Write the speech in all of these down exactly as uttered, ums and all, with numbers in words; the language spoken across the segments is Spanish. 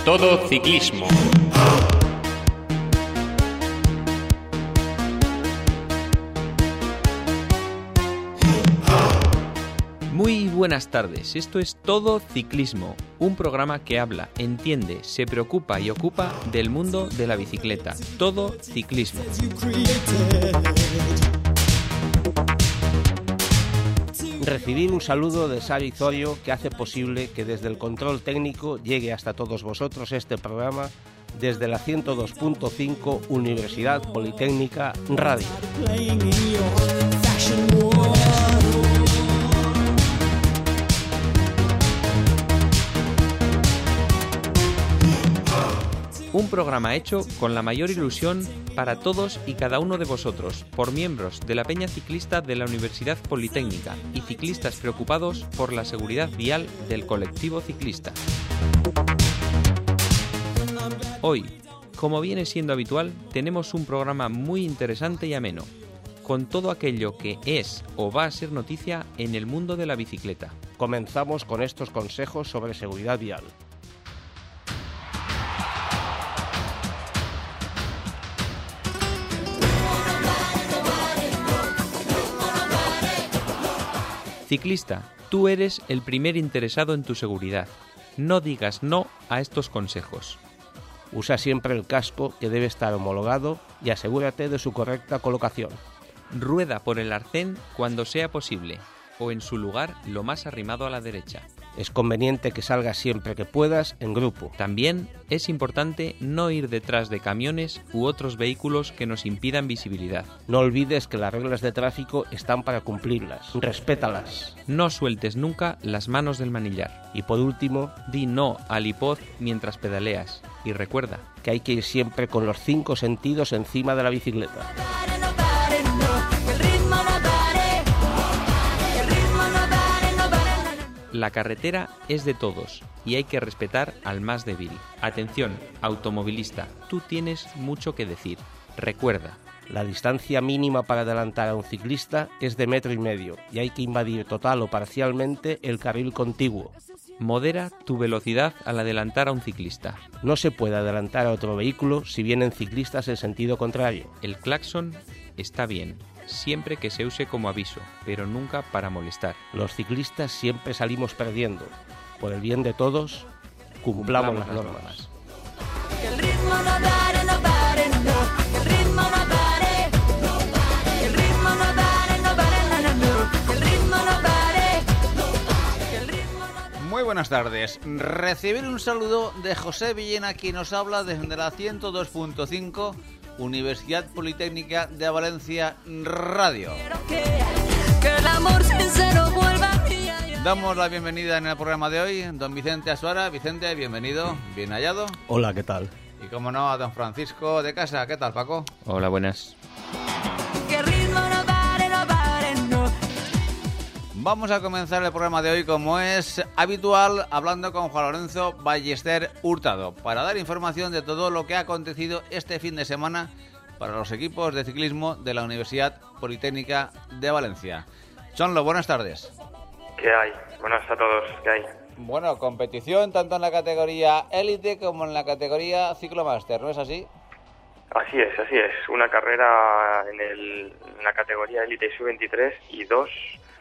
Todo Ciclismo. Muy buenas tardes, esto es Todo Ciclismo, un programa que habla, entiende, se preocupa y ocupa del mundo de la bicicleta. Todo Ciclismo. Recibir un saludo de Xavi Zorio, que hace posible que desde el control técnico llegue hasta todos vosotros este programa desde la ciento dos punto cinco Universidad Politécnica Radio. Un programa hecho con la mayor ilusión para todos y cada uno de vosotros, por miembros de la Peña Ciclista de la Universidad Politécnica y ciclistas preocupados por la seguridad vial del colectivo ciclista. Hoy, como viene siendo habitual, tenemos un programa muy interesante y ameno, con todo aquello que es o va a ser noticia en el mundo de la bicicleta. Comenzamos con estos consejos sobre seguridad vial. Ciclista, tú eres el primer interesado en tu seguridad. No digas no a estos consejos. Usa siempre el casco, que debe estar homologado, y asegúrate de su correcta colocación. Rueda por el arcén cuando sea posible, o en su lugar lo más arrimado a la derecha. Es conveniente que salgas siempre que puedas en grupo. También es importante no ir detrás de camiones u otros vehículos que nos impidan visibilidad. No olvides que las reglas de tráfico están para cumplirlas. Respétalas. No sueltes nunca las manos del manillar. Y por último, di no al iPod mientras pedaleas. Y recuerda que hay que ir siempre con los cinco sentidos encima de la bicicleta. La carretera es de todos y hay que respetar al más débil. Atención, automovilista, tú tienes mucho que decir. Recuerda, la distancia mínima para adelantar a un ciclista es de metro y medio y hay que invadir total o parcialmente el carril contiguo. Modera tu velocidad al adelantar a un ciclista. No se puede adelantar a otro vehículo si vienen ciclistas en sentido contrario. El claxon está bien, siempre que se use como aviso, pero nunca para molestar. Los ciclistas siempre salimos perdiendo. Por el bien de todos, cumplamos, cumplamos las, las normas. normas. Que el ritmo no pare, no pare, no. Que el ritmo no pare, no pare. Que el ritmo no pare, no pare, no, no, no. Que el ritmo no pare, no pare. Que el ritmo no pare. Muy buenas tardes. Recibir un saludo de José Villena, quien nos habla desde la ciento dos punto cinco Universidad Politécnica de Valencia Radio. Que, que el amor sincero vuelva a mí. Damos la bienvenida en el programa de hoy don Vicente Asuara. Vicente, bienvenido, bien hallado. Hola, ¿qué tal? Y como no, a don Francisco de Casa. ¿Qué tal, Paco? Hola, buenas. Que el ritmo no pare, no pare, no. Vamos a comenzar el programa de hoy, como es habitual, hablando con Juan Lorenzo Ballester Hurtado, para dar información de todo lo que ha acontecido este fin de semana para los equipos de ciclismo de la Universidad Politécnica de Valencia. Chonlo, buenas tardes. ¿Qué hay? Buenas a todos, ¿qué hay? Bueno, competición tanto en la categoría élite como en la categoría ciclomaster, ¿no es así? Así es, así es. Una carrera en, el, en la categoría élite y sub veintitrés y dos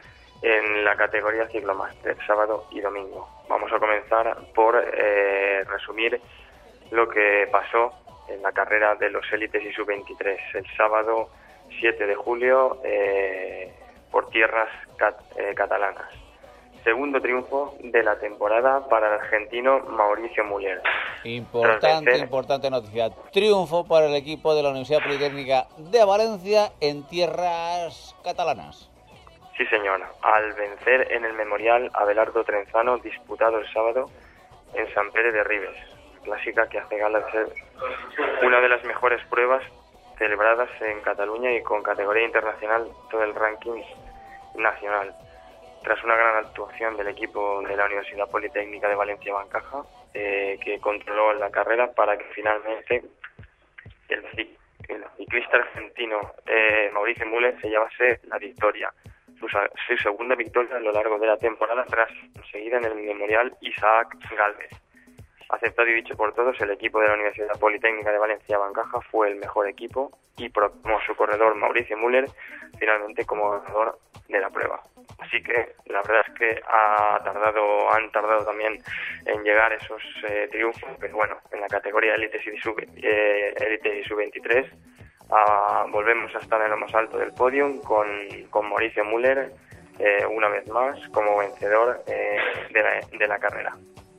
en la categoría ciclomaster, sábado y domingo. Vamos a comenzar por eh, resumir lo que pasó en la carrera de los élites y sub veintitrés el sábado siete de julio eh, por tierras cat, eh, catalanas. Segundo triunfo de la temporada para el argentino Mauricio Müller. Importante, importante noticia. Triunfo para el equipo de la Universidad Politécnica de Valencia en tierras catalanas. Sí, señor. Al vencer en el Memorial Abelardo Trenzano, disputado el sábado en San Pere de Ribes. Clásica que hace gala de ser una de las mejores pruebas celebradas en Cataluña y con categoría internacional todo el ranking nacional. Tras una gran actuación del equipo de la Universidad Politécnica de Valencia Bancaja, eh, que controló la carrera para que finalmente el, el ciclista argentino eh, Mauricio Müller se llevase la victoria. Su, su segunda victoria a lo largo de la temporada, tras conseguida en el Memorial Isaac Galvez. Aceptado y dicho por todos, el equipo de la Universidad Politécnica de Valencia Bancaja fue el mejor equipo y proclamó su corredor Mauricio Müller finalmente como ganador de la prueba. Así que la verdad es que ha tardado, han tardado también en llegar esos eh, triunfos, pero bueno, en la categoría Élite y sub eh, Élite y sub veintitrés ah, volvemos a estar en lo más alto del podium con, con Mauricio Müller eh, una vez más como vencedor eh, de, la, de la carrera.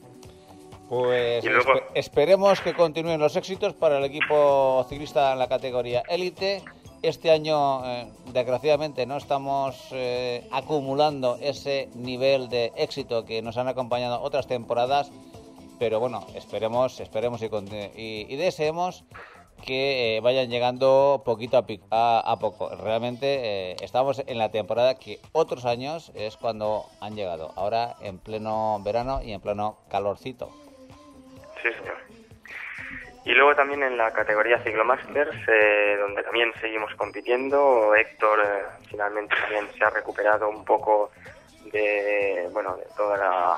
Pues Y luego- espe- esperemos que continúen los éxitos para el equipo ciclista en la categoría élite. Este año, eh, desgraciadamente, no estamos eh, acumulando ese nivel de éxito que nos han acompañado otras temporadas, pero bueno, esperemos, esperemos y, conti- y, y deseemos que eh, vayan llegando poquito a, pi- a, a poco. Realmente eh, estamos en la temporada que otros años es cuando han llegado. Ahora en pleno verano y en pleno calorcito. Sí, señor. Y luego también en la categoría Ciclomasters, eh, donde también seguimos compitiendo, Héctor eh, finalmente también se ha recuperado un poco de, bueno, de toda la,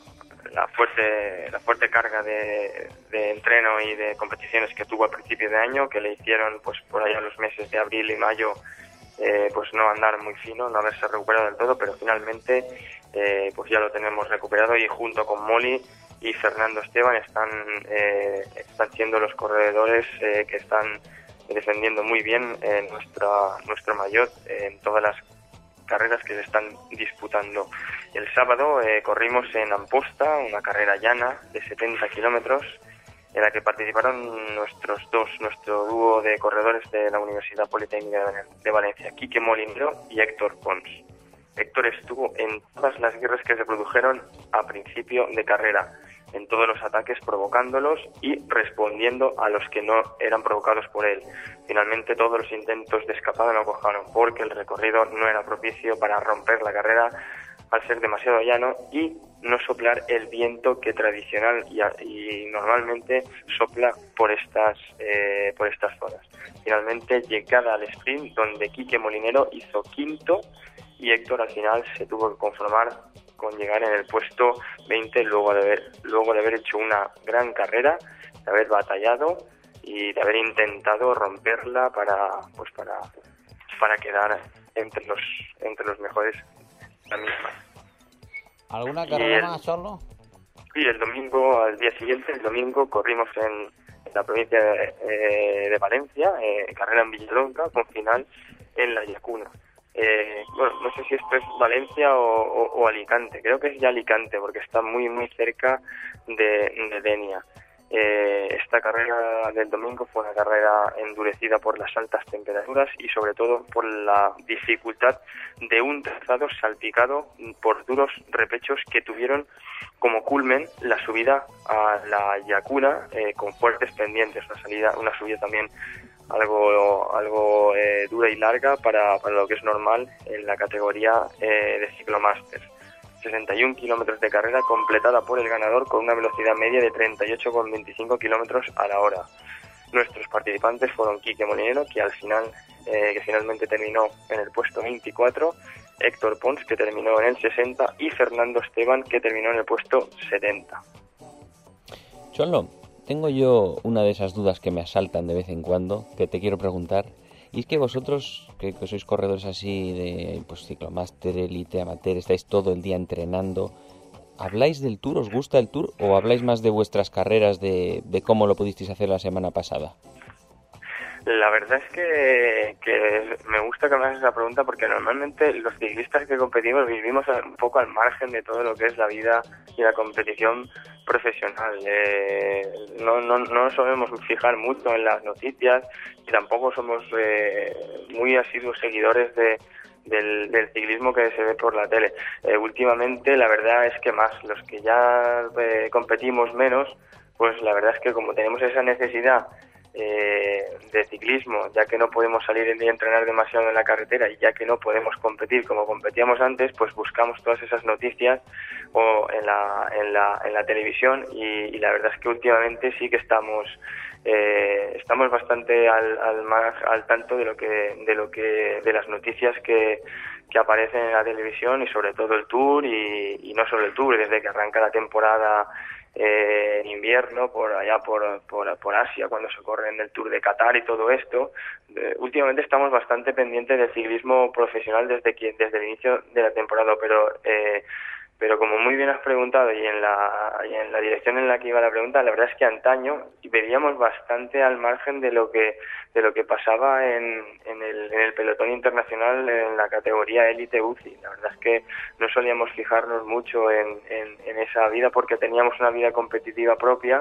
la fuerte la fuerte carga de, de entreno y de competiciones que tuvo al principio de año, que le hicieron pues por allá los meses de abril y mayo eh, pues no andar muy fino, no haberse recuperado del todo, pero finalmente eh, pues ya lo tenemos recuperado y junto con Molly y Fernando Esteban están eh, están siendo los corredores eh, que están defendiendo muy bien eh, nuestra nuestro maillot en todas las carreras que se están disputando. El sábado eh, corrimos en Amposta, una carrera llana de setenta kilómetros en la que participaron nuestros dos, nuestro dúo de corredores de la Universidad Politécnica de Valencia, Quique Molinero y Héctor Pons. Héctor estuvo en todas las guerras que se produjeron a principio de carrera, en todos los ataques provocándolos y respondiendo a los que no eran provocados por él. Finalmente todos los intentos de escapada no cojaron porque el recorrido no era propicio para romper la carrera al ser demasiado llano y no soplar el viento que tradicional y, y normalmente sopla por estas eh, por estas zonas. Finalmente llegada al sprint donde Quique Molinero hizo quinto y Héctor al final se tuvo que conformar con llegar en el puesto veinte luego de haber luego de haber hecho una gran carrera, de haber batallado y de haber intentado romperla para pues para para quedar entre los entre los mejores la misma. ¿Alguna Y carrera el- más, Charlo? Y el domingo, al día siguiente, el domingo, corrimos en, en la provincia de, eh, de Valencia, eh, carrera en Villalonga, con final en La Llacuna. Eh, bueno, no sé si esto es Valencia o, o, o Alicante, creo que es ya Alicante, porque está muy, muy cerca de, de Denia. Eh, esta carrera del domingo fue una carrera endurecida por las altas temperaturas y sobre todo por la dificultad de un trazado salpicado por duros repechos que tuvieron como culmen la subida a la Llacuna eh, con fuertes pendientes, una salida, una subida también algo algo eh, dura y larga para, para lo que es normal en la categoría eh, de ciclomasters. sesenta y un kilómetros de carrera completada por el ganador con una velocidad media de treinta y ocho coma veinticinco kilómetros a la hora. Nuestros participantes fueron Quique Molinero, que al final eh, que finalmente terminó en el puesto veinticuatro, Héctor Pons, que terminó en el sesenta, y Fernando Esteban, que terminó en el puesto setenta. Cholo, tengo yo una de esas dudas que me asaltan de vez en cuando, que te quiero preguntar. Y es que vosotros, que, que sois corredores así de pues ciclomáster, elite, amateur, estáis todo el día entrenando, ¿habláis del Tour? ¿Os gusta el Tour? ¿O habláis más de vuestras carreras, de, de cómo lo pudisteis hacer la semana pasada? La verdad es que, que me gusta que me hagas esa pregunta porque normalmente los ciclistas que competimos vivimos un poco al margen de todo lo que es la vida y la competición profesional. Eh, no, no, no nos solemos fijar mucho en las noticias y tampoco somos eh, muy asiduos seguidores de, del, del ciclismo que se ve por la tele. Eh, últimamente la verdad es que más los que ya eh, competimos menos, pues la verdad es que como tenemos esa necesidad Eh, de ciclismo, ya que no podemos salir y entrenar demasiado en la carretera y ya que no podemos competir como competíamos antes, pues buscamos todas esas noticias o en la en la en la televisión y, y la verdad es que últimamente sí que estamos eh, estamos bastante al al, mar, al tanto de lo que de lo que de las noticias que que aparecen en la televisión, y sobre todo el Tour, y, y no solo el Tour, desde que arranca la temporada eh, en invierno, por allá por, por, por Asia, cuando se corren el Tour de Qatar y todo esto. Eh, últimamente estamos bastante pendientes del ciclismo profesional desde, que, desde el inicio de la temporada, pero... Eh, Pero como muy bien has preguntado y en la y en la dirección en la que iba la pregunta, la verdad es que antaño veíamos bastante al margen de lo que de lo que pasaba en, en el en el pelotón internacional en la categoría élite U C I. La verdad es que no solíamos fijarnos mucho en, en, en esa vida porque teníamos una vida competitiva propia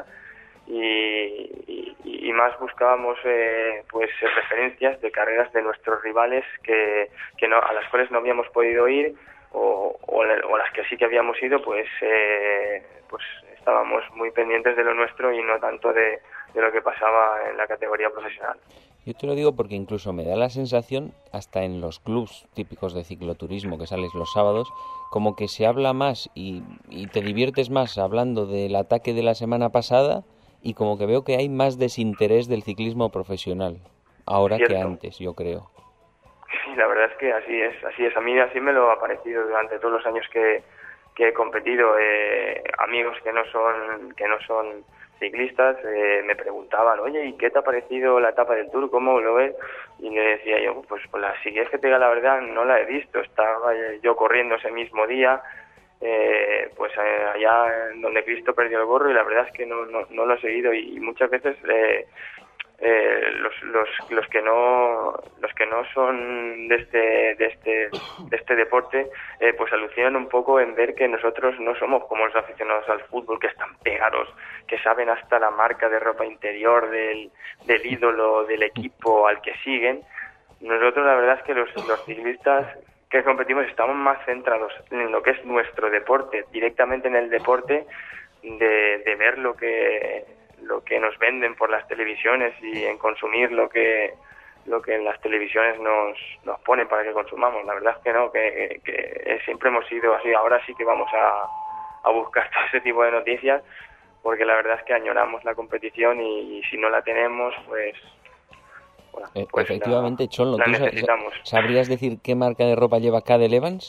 y, y, y más buscábamos eh, pues referencias de carreras de nuestros rivales que que no a las cuales no habíamos podido ir. O, o, o las que sí que habíamos ido, pues eh, pues estábamos muy pendientes de lo nuestro y no tanto de, de lo que pasaba en la categoría profesional. Yo te lo digo porque incluso me da la sensación, hasta en los clubs típicos de cicloturismo que sales los sábados, como que se habla más y, y te diviertes más hablando del ataque de la semana pasada, y como que veo que hay más desinterés del ciclismo profesional ahora Cierto. que antes, yo creo. Sí, la verdad es que así es, así es. A mí así me lo ha parecido durante todos los años que, que he competido. Eh, amigos que no son que no son ciclistas eh, me preguntaban, oye, ¿y qué te ha parecido la etapa del Tour? ¿Cómo lo ves? Y le decía yo, pues, pues la si es que te diga la verdad, no la he visto. Estaba yo corriendo ese mismo día, eh, pues eh, allá donde Cristo perdió el gorro, y la verdad es que no, no, no lo he seguido. Y, y muchas veces... Eh, Eh, los los los que no los que no son de este de este de este deporte eh, pues alucinan un poco en ver que nosotros no somos como los aficionados al fútbol, que están pegados, que saben hasta la marca de ropa interior del del ídolo del equipo al que siguen. Nosotros la verdad es que los los ciclistas que competimos estamos más centrados en lo que es nuestro deporte, directamente en el deporte, de, de ver lo que lo que nos venden por las televisiones y en consumir lo que lo que en las televisiones nos nos ponen para que consumamos. La verdad es que no, que, que siempre hemos sido así. Ahora sí que vamos a, a buscar todo ese tipo de noticias, porque la verdad es que añoramos la competición y, y si no la tenemos, pues... Bueno, Eh, pues efectivamente, la, Cholo, la ¿tú sa- necesitamos. sabrías decir qué marca de ropa lleva Cadel Evans?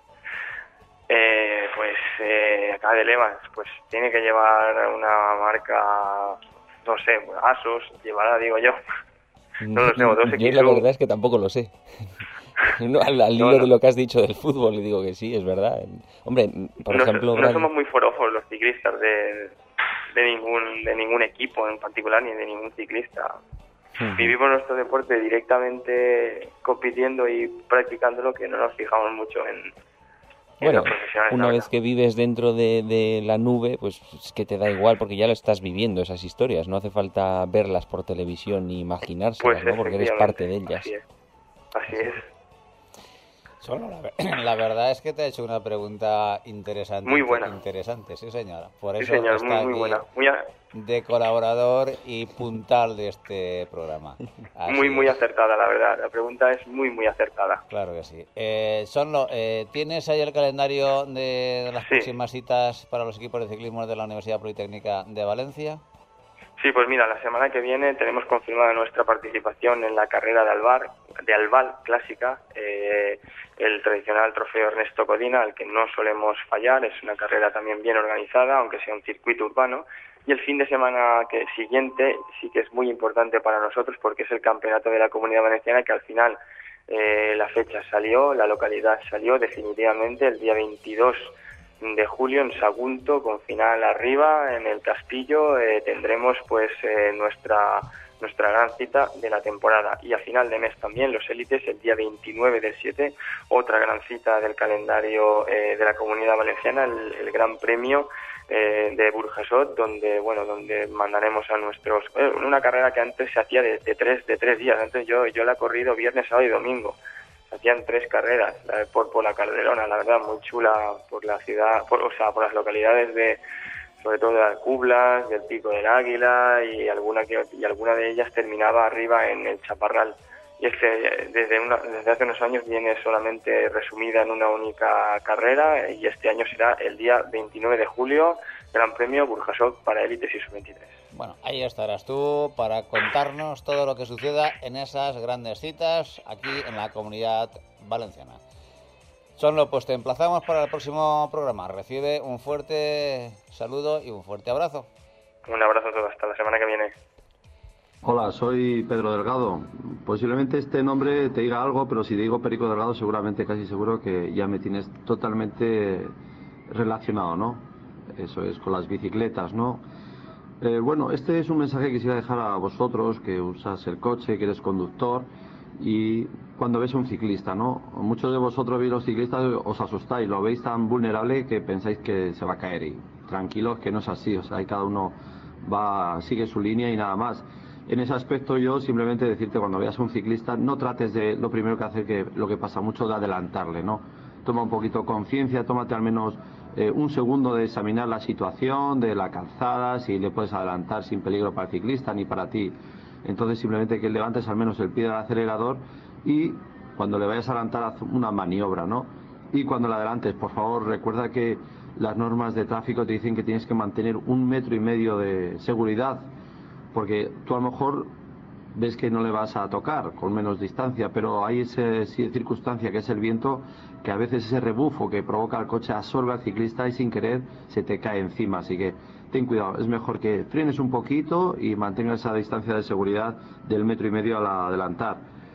Eh, pues eh, Cadel Evans, pues tiene que llevar una marca, no sé, Asos, llevará, digo yo. No lo sé, o dos Yo X la U. verdad es que tampoco lo sé. No, al al No, hilo no. de lo que has dicho del fútbol, le digo que sí, es verdad. Hombre, por no, ejemplo... no Gran- somos muy forofos los ciclistas de, de ningún de ningún equipo en particular, ni de ningún ciclista. Ujú. Vivimos nuestro deporte directamente compitiendo y practicándolo, que no nos fijamos mucho en, en Bueno, los profesionales. una la vez verdad. que vives dentro de, de la nube, pues es que te da igual porque ya lo estás viviendo, esas historias. No hace falta verlas por televisión ni imaginárselas, Pues ¿no? Porque eres efectivamente, parte de ellas. Así es. Así es. Solo la, ver- la verdad es que te he hecho una pregunta interesante. Muy buena. Interesante, sí señora. Por Sí, eso señor, está muy, muy aquí buena. Muy, a- de colaborador y puntal de este programa. Así muy, muy es. acertada, la verdad. La pregunta es muy, muy acertada. Claro que sí. Eh, Sonlo, eh, ¿tienes ahí el calendario de, de las Sí. próximas citas para los equipos de ciclismo de la Universidad Politécnica de Valencia? Sí, pues mira, la semana que viene tenemos confirmada nuestra participación en la carrera de Alvar, de Albal Clásica, eh, el tradicional trofeo Ernesto Codina, al que no solemos fallar. Es una carrera también bien organizada, aunque sea un circuito urbano. Y el fin de semana que siguiente sí que es muy importante para nosotros, porque es el campeonato de la Comunidad Valenciana, que al final eh, la fecha salió, la localidad salió definitivamente el día veintidós de julio en Sagunto, con final arriba en el Castillo. Eh, tendremos pues eh, nuestra nuestra gran cita de la temporada, y a final de mes también los élites el día veintinueve del siete, otra gran cita del calendario eh, de la Comunidad Valenciana, el, el Gran Premio eh, de Burjasot, donde bueno donde mandaremos a nuestros eh, una carrera que antes se hacía de, de tres de tres días. Antes yo yo la he corrido viernes, sábado y domingo. Hacían tres carreras eh, por por la Calderona, la verdad, muy chula, por la ciudad, por, o sea, por las localidades de, sobre todo de Alcublas, del Pico del Águila, y alguna que y alguna de ellas terminaba arriba en el Chaparral. Y es que desde una, desde hace unos años viene solamente resumida en una única carrera, y este año será el día veintinueve de julio, Gran Premio Burjasot para élites y sub veintitrés. Bueno, ahí estarás tú para contarnos todo lo que suceda en esas grandes citas aquí en la Comunidad Valenciana. Sonlo, pues te emplazamos para el próximo programa. Recibe un fuerte saludo y un fuerte abrazo. Un abrazo a todos, hasta la semana que viene. Hola, soy Pedro Delgado. Posiblemente este nombre te diga algo, pero si te digo Perico Delgado, seguramente casi seguro que ya me tienes totalmente relacionado, ¿no? Eso es, con las bicicletas, ¿no? Eh, bueno, este es un mensaje que quisiera dejar a vosotros, que usas el coche, que eres conductor, y cuando ves a un ciclista, ¿no? Muchos de vosotros veis los ciclistas, os asustáis, lo veis tan vulnerable que pensáis que se va a caer, y tranquilos que no es así, o sea, ahí cada uno va, sigue su línea y nada más. En ese aspecto yo simplemente decirte, cuando veas a un ciclista, no trates de, lo primero que hacer, que lo que pasa mucho, de adelantarle, ¿no? Toma un poquito conciencia, tómate al menos eh, un segundo de examinar la situación de la calzada, si le puedes adelantar sin peligro para el ciclista ni para ti. Entonces simplemente que levantes al menos el pie del acelerador y cuando le vayas a adelantar haz una maniobra, ¿no? Y cuando le adelantes, por favor, recuerda que las normas de tráfico te dicen que tienes que mantener un metro y medio de seguridad, porque tú a lo mejor ves que no le vas a tocar con menos distancia, pero hay esa circunstancia que es el viento, que a veces ese rebufo que provoca el coche absorbe al ciclista y sin querer se te cae encima, así que ten cuidado, es mejor que frenes un poquito y mantengas esa distancia de seguridad del metro y medio al adelantar.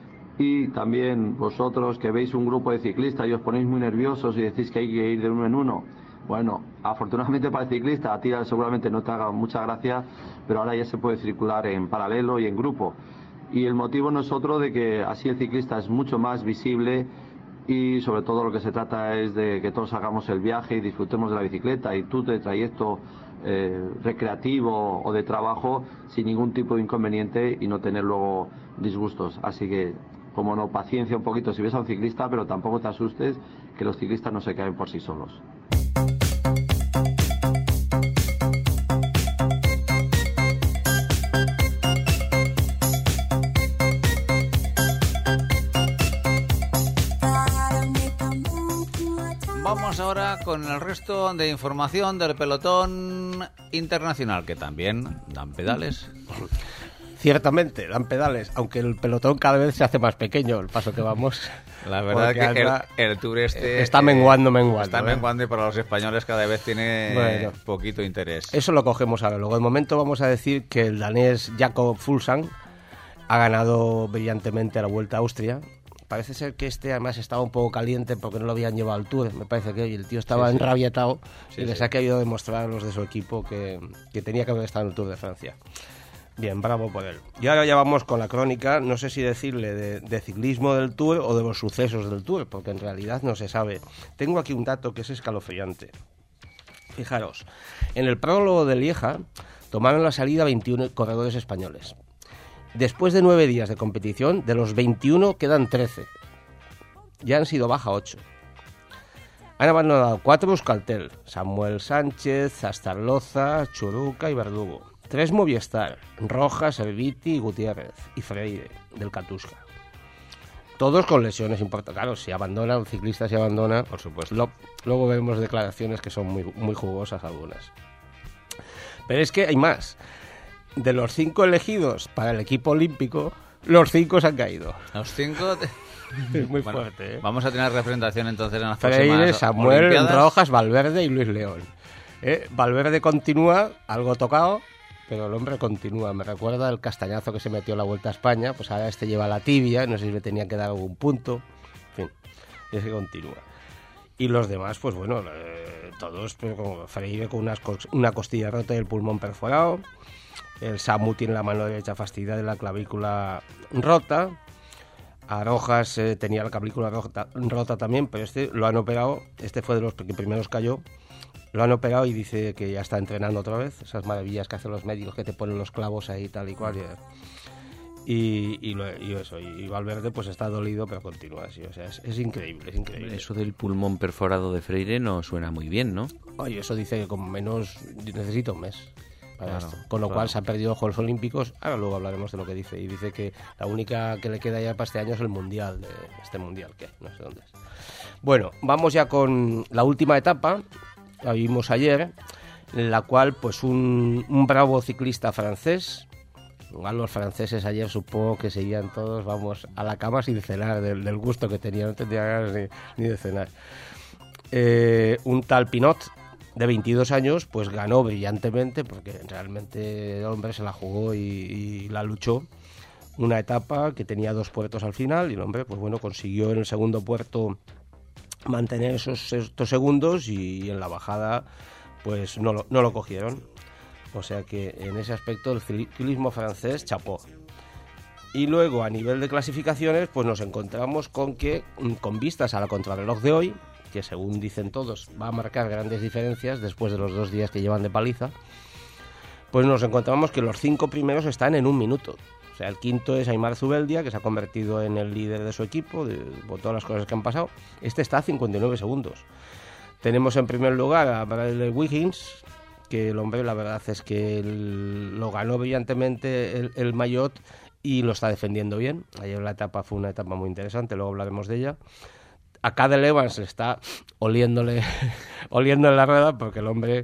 Y también vosotros que veis un grupo de ciclistas y os ponéis muy nerviosos y decís que hay que ir de uno en uno, bueno, afortunadamente para el ciclista, a ti seguramente no te haga mucha gracia, pero ahora ya se puede circular en paralelo y en grupo. Y el motivo no es otro de que así el ciclista es mucho más visible y sobre todo lo que se trata es de que todos hagamos el viaje y disfrutemos de la bicicleta y tú de trayecto eh, recreativo o de trabajo sin ningún tipo de inconveniente y no tener luego disgustos. Así que, como no, paciencia un poquito si ves a un ciclista, pero tampoco te asustes, que los ciclistas no se caen por sí solos. Vamos ahora con el resto de información del pelotón internacional, que también dan pedales. Ciertamente, dan pedales, aunque el pelotón cada vez se hace más pequeño, el paso que vamos. La verdad que anda, el, el Tour este... Está menguando, menguando. Está ¿eh? menguando y para los españoles cada vez tiene bueno, poquito interés. Eso lo cogemos ahora. Luego, de momento, vamos a decir que el danés Jakob Fuglsang ha ganado brillantemente a la Vuelta a Austria. Parece ser que este además estaba un poco caliente porque no lo habían llevado al Tour, me parece que el tío estaba sí, sí. enrabietado sí, y les sí. ha querido demostrar a los de su equipo que, que tenía que haber estado en el Tour de Francia. Bien, bravo por él. Y ahora ya vamos con la crónica, no sé si decirle de, de ciclismo del Tour o de los sucesos del Tour, porque en realidad no se sabe. Tengo aquí un dato que es escalofriante. Fijaros, en el prólogo de Lieja tomaron la salida veintiuno corredores españoles. Después de nueve días de competición, de los veintiuno quedan trece. Ya han sido baja ocho. Han abandonado cuatro Euskaltel, Samuel Sánchez, Astarloza, Churuca y Verdugo. Tres Movistar, Rojas, Erviti, Gutiérrez y Freire, del Katusha. Todos con lesiones importantes. Claro, si abandona, un ciclista se abandona, por supuesto. Lo, luego vemos declaraciones que son muy, muy jugosas algunas. Pero es que hay más. De los cinco elegidos para el equipo olímpico, los cinco se han caído. Los cinco... Te... Es muy bueno, fuerte, ¿eh? Vamos a tener representación entonces en las Freire, próximas Samuel, Olimpiadas. Rojas, Valverde y Luis León. ¿Eh? Valverde continúa, algo tocado, pero el hombre continúa. Me recuerda el castañazo que se metió en la Vuelta a España, pues ahora este lleva la tibia, no sé si le tenía que dar algún punto. En fin, y ese continúa. Y los demás, pues bueno, eh, todos, pues, como Freire con unas co- una costilla rota y el pulmón perforado. El Samu tiene la mano derecha fastidiada y la clavícula rota. A Rojas eh, tenía la clavícula rota, rota también, pero este lo han operado. Este fue de los que primeros cayó. Lo han operado y dice que ya está entrenando otra vez. Esas maravillas que hacen los médicos, que te ponen los clavos ahí tal y cual. Y, y, lo, y eso. Y Valverde pues está dolido, pero continúa así. O sea, es, es increíble, es increíble. Eso del pulmón perforado de Freire no suena muy bien, ¿no? Oye, eso dice que con menos necesita un mes. Para claro, esto. Con lo claro. cual se han perdido los Juegos Olímpicos. Ahora luego hablaremos de lo que dice. Y dice que la única que le queda ya para este año es el Mundial. De este Mundial, que no sé dónde es. Bueno, vamos ya con la última etapa. La vimos ayer. En la cual, pues, un, un bravo ciclista francés, Igual los franceses ayer supongo que seguían todos, vamos, a la cama sin cenar, del, del gusto que tenían, no tenían ganas ni, ni de cenar. Eh, un tal Pinot, de veintidós años, pues ganó brillantemente, porque realmente el hombre se la jugó y, y la luchó. Una etapa que tenía dos puertos al final y el hombre, pues bueno, consiguió en el segundo puerto mantener esos estos segundos y en la bajada, pues no lo, no lo cogieron. O sea que en ese aspecto el ciclismo francés chapó. Y luego a nivel de clasificaciones, pues nos encontramos con que, con vistas a la contrarreloj de hoy, que según dicen todos va a marcar grandes diferencias después de los dos días que llevan de paliza, pues nos encontramos que los cinco primeros están en un minuto. O sea, el quinto es Aimar Zubeldia, que se ha convertido en el líder de su equipo, de, por todas las cosas que han pasado. Este está a cincuenta y nueve segundos. Tenemos en primer lugar a Bradley Wiggins, que el hombre, la verdad es que el, lo ganó brillantemente el, el Maillot y lo está defendiendo bien. Ayer la etapa fue una etapa muy interesante, luego hablaremos de ella. A Cadel Evans le está oliéndole, oliéndole la rueda, porque el hombre...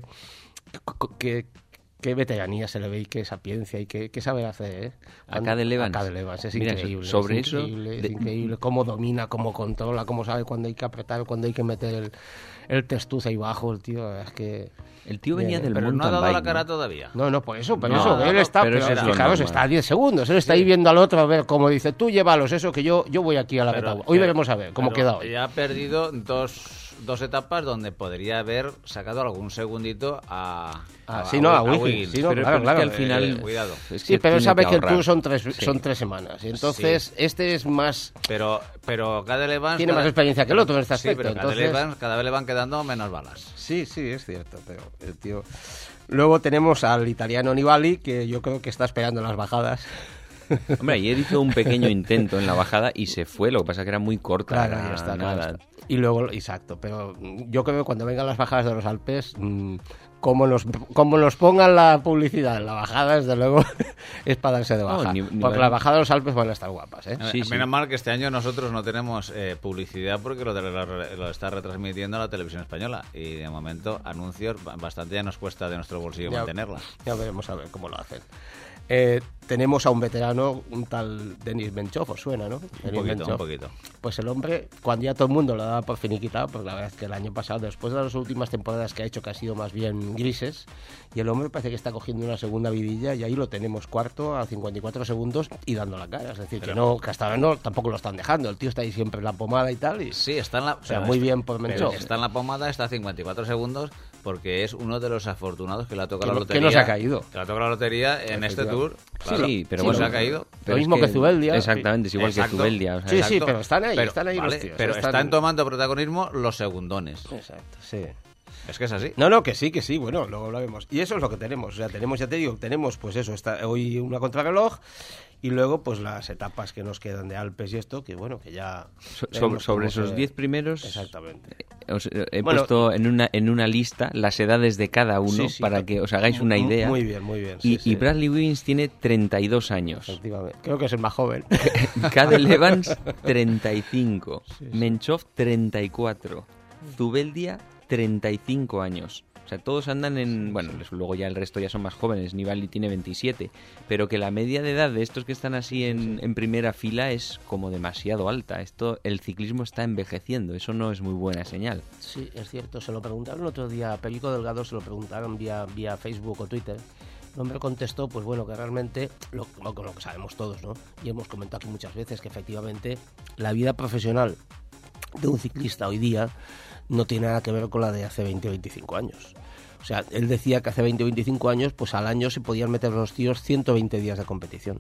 que qué veteranía se le ve y qué sapiencia y qué, qué sabe hacer, ¿eh? A Cadel Evans. A Cadel Evans, es Mira, increíble. sobre es eso, increíble, es de... increíble cómo domina, cómo controla, cómo sabe cuándo hay que apretar, cuándo hay que meter el, el testuz ahí bajo, el tío, es que... El tío venía Bien, del Pero no ha mountain dado bike, la cara ¿no? todavía. No, no, por eso, pero No, eso, no, él no, está, pero pero, eso es lo fijaros, normal. está a diez segundos, él está ahí viendo al otro a ver cómo dice, tú llévalos eso, que yo, yo voy aquí a la Pero- retaguardia. Hoy pero- veremos a ver cómo pero queda hoy. Ya ha perdido dos, dos etapas donde podría haber sacado algún segundito a, Ah, sí, no, a Wiggins, Wiggins. sí, no, pero, claro, pero claro, es que al final... eh, cuidado. es Sí, pero él tiene sabe que el ahorrar. Tour son tres, Sí. son tres semanas. Y entonces, este es más... Pero, pero Cadel Evans... Tiene cada- más experiencia que el otro en este Sí, aspecto. pero Cadel entonces... Evans cada vez le van quedando menos balas. Sí, sí, es cierto, pero el tío... Luego tenemos al italiano Nibali, que yo creo que está esperando las bajadas. Hombre, ayer hizo un pequeño intento en la bajada y se fue, lo que pasa que era muy corta. Claro, era ya está, nada. claro está. Y luego, exacto, pero yo creo que cuando vengan las bajadas de los Alpes, mmm, como, nos, como nos pongan la publicidad en la bajada, desde luego, es para darse de baja. No, ni- ni porque vale. las bajadas de los Alpes van a estar guapas, ¿eh? Sí, Eh, sí. Menos mal que este año nosotros no tenemos eh, publicidad porque lo, de- lo, lo está retransmitiendo la televisión española. Y de momento, anuncios ba- bastante ya nos cuesta de nuestro bolsillo Ya- mantenerla. Ya veremos a ver cómo lo hacen. Eh, tenemos a un veterano, un tal Denis Menchov, os suena, ¿no? Un Denis poquito, Menchov. un poquito. Pues el hombre, cuando ya todo el mundo lo daba por finiquitado, pues la verdad es que el año pasado, después de las últimas temporadas que ha hecho, que ha sido más bien grises, y el hombre parece que está cogiendo una segunda vidilla, y ahí lo tenemos cuarto a cincuenta y cuatro segundos y dando la cara. Es decir, que no, que hasta ahora no, tampoco lo están dejando. El tío está ahí siempre en la pomada y tal, y Sí, está en la, o sea, pero muy está- bien por pero Menchov. Está en la pomada, está a cincuenta y cuatro segundos porque es uno de los afortunados que le ha tocado Que la no- lotería. que no se ha caído. Que le ha tocado la lotería en este tour. Claro, Sí, pero no bueno, se ha caído. pero Lo es mismo que Zubeldia. Exactamente, es igual Exacto. que Zubeldia. O sea, Sí, sí, Exacto. pero están ahí, Pero, están ahí vale, los tíos. Pero están- están tomando protagonismo los segundones. Exacto, sí. Es que es así. No, no, que sí, que sí, bueno, luego lo vemos. Y eso es lo que tenemos, o sea, tenemos, ya te digo, tenemos pues eso, está hoy una contrarreloj y luego pues las etapas que nos quedan de Alpes y esto, que bueno, que ya... So- sobre veremos sobre cómo esos se- diez primeros, Exactamente. os eh, he Bueno, puesto en una, en una lista las edades de cada uno Sí, sí, para que os hagáis mu- una mu- idea. Muy bien, muy bien. sí, Y, sí. y Bradley Wiggins tiene treinta y dos años. Efectivamente. Creo que es el más joven. Cadel Evans, treinta y cinco. Menchov, treinta y cuatro. Zubeldia, treinta y cinco años. O sea, todos andan en... Bueno, les- luego ya el resto ya son más jóvenes. Nibali tiene veintisiete. Pero que la media de edad de estos que están así en, en primera fila es como demasiado alta. Esto, el ciclismo está envejeciendo. Eso no es muy buena señal. Sí, es cierto, se lo preguntaron el otro día, a Perico Delgado se lo preguntaron vía, vía Facebook o Twitter. El hombre contestó, pues bueno, que realmente, lo, lo, lo que sabemos todos, ¿no? Y hemos comentado aquí muchas veces que efectivamente la vida profesional de un ciclista hoy día no tiene nada que ver con la de hace veinte o veinticinco años. O sea, él decía que hace veinte o veinticinco años, pues al año se podían meter los tíos ciento veinte días de competición.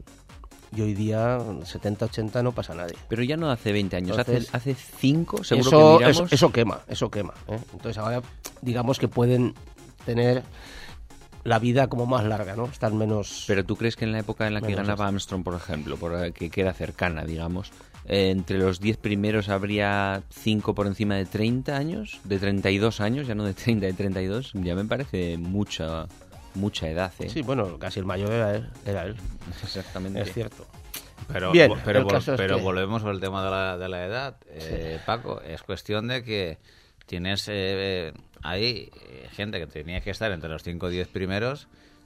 Y hoy día, setenta, ochenta, no pasa nadie. Pero ya no hace veinte años. Entonces, hace, hace cinco, seguro eso, que miramos. eso, eso quema, eso quema. ¿eh? Entonces ahora, digamos que pueden tener la vida como más larga, ¿no? Están menos... Pero tú crees que en la época en la que Menos ganaba esto. Armstrong, por ejemplo, por, que queda cercana, digamos, eh, entre los diez primeros habría cinco por encima de treinta años, de treinta y dos años, ya no de treinta, de treinta y dos, ya me parece mucha mucha edad, ¿eh? Sí, bueno, casi el mayor era él, era él. Exactamente. Es cierto. Pero, Bien, pero, el vol- caso es pero que- volvemos al tema de la, de la edad, eh, Paco. Es cuestión de que tienes eh, ahí eh, gente que tenía que estar entre los cinco o diez primeros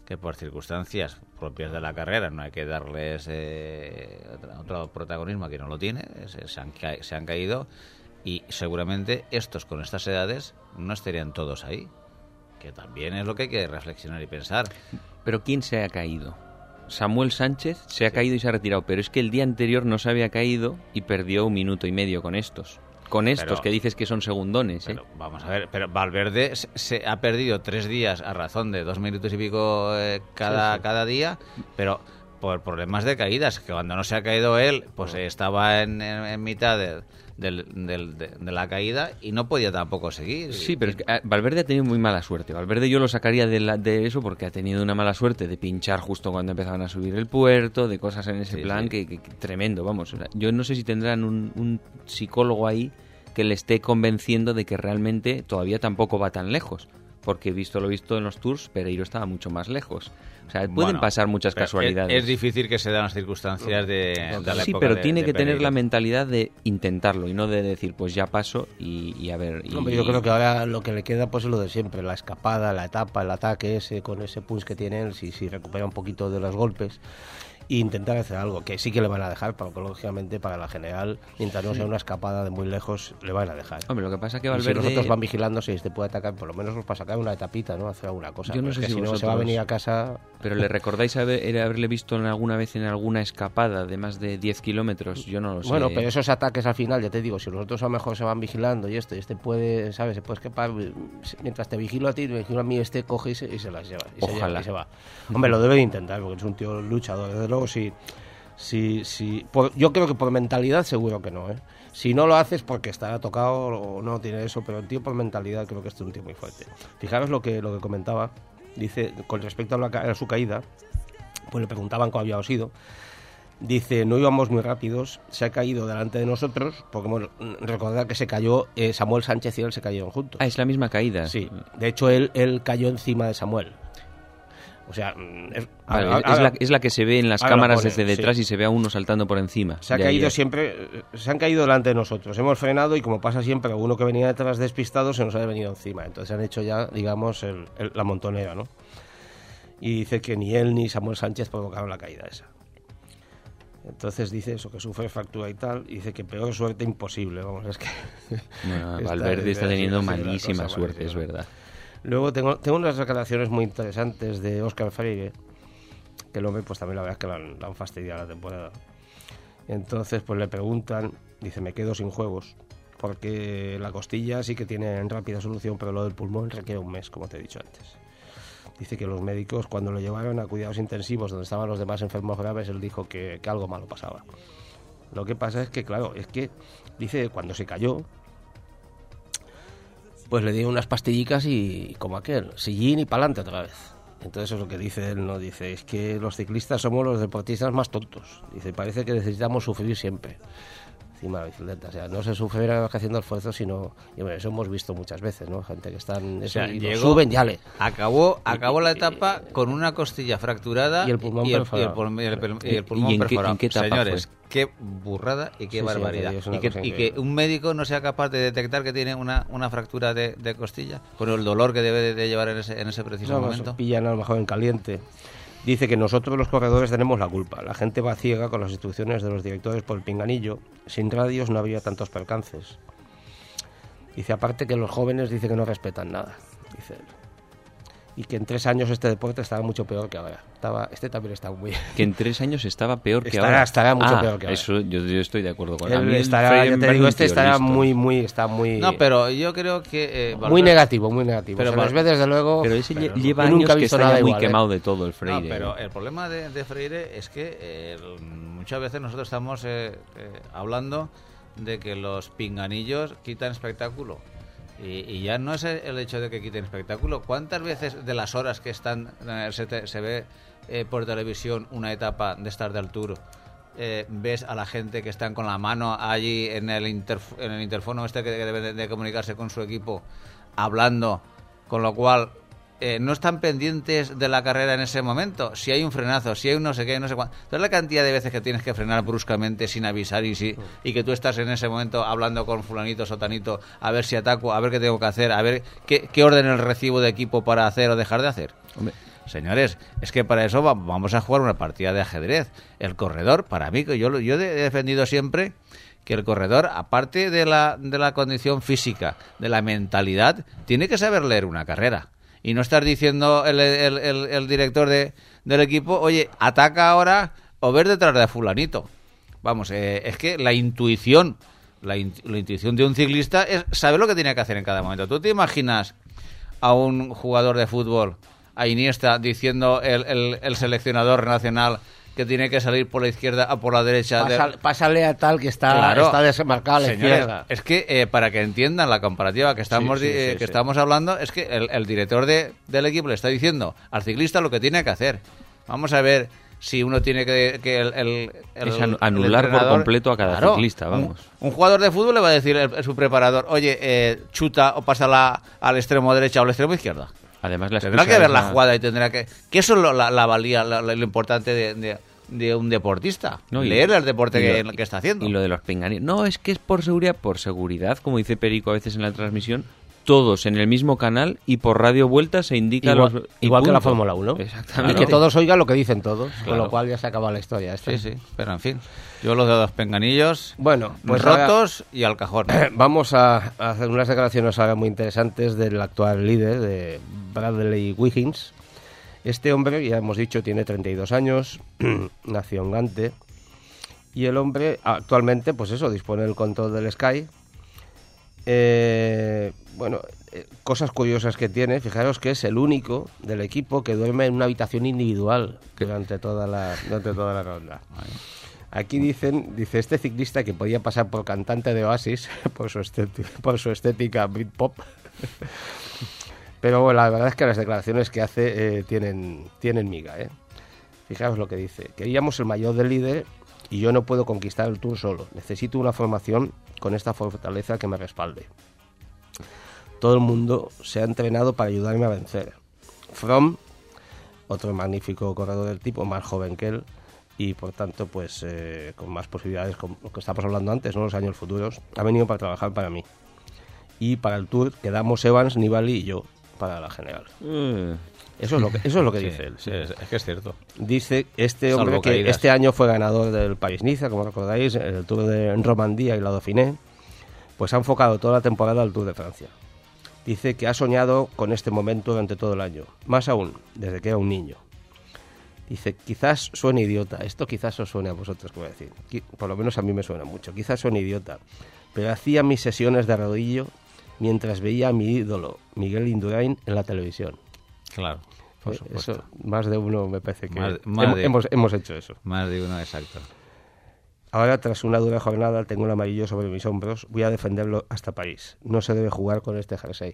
que por circunstancias propias de la carrera no hay que darles eh, otro, otro protagonismo que no lo tiene, se, se, han, ca- se han caído y seguramente estos con estas edades no estarían todos ahí, que también es lo que hay que reflexionar y pensar. Pero ¿quién se ha caído? Samuel Sánchez se ha caído y se ha retirado, pero es que el día anterior no se había caído y perdió un minuto y medio con estos. Con estos, Pero- que dices que son segundones, ¿eh? Pero vamos a ver, pero Valverde se, se ha perdido tres días a razón de dos minutos y pico eh, cada, Sí, sí. cada día, pero por problemas de caídas, que cuando no se ha caído él, pues eh, estaba en, en- en mitad de, del- del- de- de la caída y no podía tampoco seguir. Sí, pero es que ah, Valverde ha tenido muy mala suerte. Valverde yo lo sacaría de, la- de eso porque ha tenido una mala suerte de pinchar justo cuando empezaban a subir el puerto, de cosas en ese Sí, plan sí. Que, que- que tremendo, vamos. O sea, yo no sé si tendrán un, un psicólogo ahí que le esté convenciendo de que realmente todavía tampoco va tan lejos. Porque visto lo visto en los Tours, Pereiro estaba mucho más lejos. O sea, pueden Bueno, pasar muchas pero casualidades. Es, es difícil que se den las circunstancias de, de la Sí, época pero de- tiene de que tener Pereiro. la mentalidad de intentarlo y no de decir, pues ya paso y, y a ver. Y, Hombre, yo creo que ahora lo que le queda pues es lo de siempre, la escapada, la etapa, el ataque ese, con ese punch que tiene él, si, si recupera un poquito de los golpes e intentar hacer algo, que sí que le van a dejar, pero que lógicamente para la general, mientras no sea una escapada de muy lejos, le van a dejar. Hombre, lo que pasa es que Y si Valverde... los otros van vigilando, si este puede atacar, por lo menos para sacar una etapita, ¿no? Hacer alguna cosa. Yo no Pero sé es que si si no se va a vosotros- venir a casa... Pero ¿le recordáis haber, haberle visto en alguna vez en alguna escapada de más de diez kilómetros? Yo no lo sé. Bueno, pero esos ataques al final, ya te digo, si los otros a lo mejor se van vigilando y este, este puede, ¿sabes? Se puede escapar, mientras te vigilo a ti, me vigilo a mí, este coge y se, y se las lleva. Y se lleva, Ojalá. y se va. Hombre, lo debe de intentar, porque es un tío luchador. Desde luego, si... si, si por- yo creo que por mentalidad seguro que no, ¿eh? Si no lo haces porque estará tocado o no tiene eso, pero el tío por mentalidad creo que este es un tío muy fuerte. Fijaros lo que, lo que comentaba, dice, con respecto a, la ca- a su caída, pues le preguntaban cómo había sido. Dice, no íbamos muy rápidos, se ha caído delante de nosotros, porque bueno, recordad que se cayó, eh, Samuel Sánchez y él se cayeron juntos. Ah, es la misma caída. Sí, de hecho él, él cayó encima de Samuel. O sea, mm, es, Vale, ahora- es, ahora- la, es la que se ve en las ahora lo cámaras pone, desde detrás sí. y se ve a uno saltando por encima. Se ha de caído ayer. siempre, se han caído delante de nosotros. Hemos frenado y como pasa siempre, uno que venía detrás despistado se nos ha venido encima. Entonces han hecho ya, digamos, el- el- la montonera, ¿no? Y dice que ni él ni Samuel Sánchez provocaron la caída esa. Entonces dice eso, que sufre fractura y tal, y dice que peor suerte imposible, vamos, es que... Bueno, Está- Valverde está sí, teniendo sí, sí, una malísima cosa suerte, malísima. es verdad. Luego tengo, tengo unas declaraciones muy interesantes de Óscar Freire, que el hombre pues también la verdad es que lo han, lo han fastidiado la temporada. Entonces pues le preguntan, dice, me quedo sin juegos, porque la costilla sí que tiene en rápida solución, pero lo del pulmón requiere un mes, como te he dicho antes. Dice que los médicos cuando lo llevaron a cuidados intensivos, donde estaban los demás enfermos graves, él dijo que, que algo malo pasaba. Lo que pasa es que, claro, es que, dice, cuando se cayó, pues le dio unas pastillicas y, como aquel, sillín y pa'lante otra vez. Entonces es lo que dice él, ¿no? Dice, es que los ciclistas somos los deportistas más tontos. Dice, parece que necesitamos sufrir siempre. Encima de la bicicleta, o sea, no se sufre haciendo esfuerzo, sino, y bueno, eso hemos visto muchas veces, ¿no? Gente que están, eso, sea, y lo llegó- suben, ya le... Acabó, acabó la etapa con una costilla fracturada Y el pulmón y el, perforado. y el pulmón- y el pel- y el ¿Y pulmón en qué- perforado. en qué etapa Señores, fue? qué burrada y qué Sí, sí, barbaridad. es una y, que, cosa y increíble. que un médico no sea capaz de detectar que tiene una, una fractura de, de costilla, con el dolor que debe de, de llevar en ese, en ese preciso No, momento. nos pillan a lo mejor en caliente. Dice que nosotros los corredores tenemos la culpa. La gente va ciega con las instrucciones de los directores por el pinganillo. Sin radios no habría tantos percances. Dice aparte que los jóvenes dice que no respetan nada. Dice él. Y que en tres años este deporte estaba mucho peor que ahora. Estaba, este también está muy... Que en tres años estaba peor que Estará- ahora. estará mucho Ah, peor que ahora. Eso yo, yo estoy de acuerdo con él. A Él mí el estará, Freire ya me te parece digo, un este tío estará listo. muy, muy, está muy... No, pero yo creo que... eh, muy Valverde- negativo, muy negativo. Pero Se les Val- ve desde luego... Pero ese lle- pero lleva yo nunca años he que visto está nada ya muy igual, ¿eh? quemado de todo el Freire. No, pero el problema de, de Freire es que eh, muchas veces nosotros estamos eh, eh, hablando de que los pinganillos quitan espectáculo. Y, y ya no es el hecho de que quiten espectáculo. ¿Cuántas veces de las horas que están eh, se, te- se ve eh, por televisión una etapa de estar del Tour? Eh, ves a la gente que están con la mano allí en el, interf- en el interfono este que debe de, de comunicarse con su equipo hablando, con lo cual eh, no están pendientes de la carrera en ese momento. Si hay un frenazo, si hay un no sé qué, no sé cuánto. Entonces la cantidad de veces que tienes que frenar bruscamente sin avisar y, si, y que tú estás en ese momento hablando con fulanito, sotanito, a ver si ataco, a ver qué tengo que hacer, a ver qué, qué orden el recibo de equipo para hacer o dejar de hacer. Hombre, Señores, es que para eso va, vamos a jugar una partida de ajedrez. El corredor, para mí, que yo, lo- yo he defendido siempre que el corredor, aparte de la, de la condición física, de la mentalidad, tiene que saber leer una carrera. Y no estar diciendo el, el, el, el director de, del equipo, oye, ataca ahora o ver detrás de fulanito. Vamos, eh, es que la intuición, la, in- la intuición de un ciclista es saber lo que tiene que hacer en cada momento. ¿Tú te imaginas a un jugador de fútbol, a Iniesta, diciendo el, el, el seleccionador nacional que tiene que salir por la izquierda o por la derecha? de- Pásale, pásale a tal que está, Claro. está desmarcado a la Señores, izquierda. es que eh, para que entiendan la comparativa que estamos Sí, sí, di- eh, sí, que sí. estamos hablando, es que el, el director de, del equipo le está diciendo al ciclista lo que tiene que hacer. Vamos a ver si uno tiene que, que el, el- el- Es anu- el anular por entrenador- completo a cada Claro, ciclista, vamos. Un, un jugador de fútbol le va a decir a su preparador, oye, eh, chuta o pásala al extremo derecha o al extremo izquierda. Además, la Tendrá excusa que ver es la jugada y tendrá que... Que eso es lo- la, la valía, la- la- lo importante de, de- de un deportista. No, y- leer el deporte y que, lo- que está haciendo. Y lo de los pinganillos. No, es que es por seguridad. Por seguridad, como dice Perico a veces en la transmisión, todos en el mismo canal y por radio vuelta se indica Igual, los... y igual que la punto. Fórmula uno. Exactamente. Y que todos oigan lo que dicen todos, con Claro. lo cual ya se acaba la historia. esta. Sí, sí, pero en fin. Yo los de los penganillos Bueno, pues rotos y al cajón. ahora vamos a, a hacer unas declaraciones ahora muy interesantes del actual líder, de Bradley Wiggins. Este hombre, ya hemos dicho, tiene treinta y dos años, nació en Gante, y el hombre actualmente, pues eso, dispone del control del Sky. Eh, bueno, eh, cosas curiosas que tiene, fijaros que es el único del equipo que duerme en una habitación individual durante toda la, durante toda la ronda. Aquí dicen, dice este ciclista que podía pasar por cantante de Oasis por su estética, por su estética Britpop. Pero bueno, la verdad es que las declaraciones que hace eh, tienen, tienen miga, ¿eh? Fijaos lo que dice. Queríamos el mayor del líder y yo no puedo conquistar el Tour solo. Necesito una formación con esta fortaleza que me respalde. Todo el mundo se ha entrenado para ayudarme a vencer. Froome, otro magnífico corredor del tipo, más joven que él y por tanto pues eh, con más posibilidades, con lo que estamos hablando antes, ¿no? Los años futuros, ha venido para trabajar para mí. Y para el Tour quedamos Evans, Nibali y yo para la general. Eh, Eso es lo que, eso es lo que Sí, dice él. sí, es, es que es cierto. Dice este Salvo hombre que caídas. este año fue ganador del París-Niza, como recordáis, en el Tour de Romandía y la Dauphiné, pues ha enfocado toda la temporada al Tour de Francia. Dice que ha soñado con este momento durante todo el año, más aún, desde que era un niño. Dice, quizás suene idiota, esto quizás os suene a vosotros, como decir, Qui- por lo menos a mí me suena mucho, quizás suene idiota, pero hacía mis sesiones de rodillo mientras veía a mi ídolo, Miguel Indurain, en la televisión. Claro, por Eh, supuesto. Eso, más de uno me parece que Más- más hemos, de- hemos, hemos hecho eso. Más de uno, exacto. Ahora, tras una dura jornada, tengo un amarillo sobre mis hombros. Voy a defenderlo hasta París. No se debe jugar con este jersey.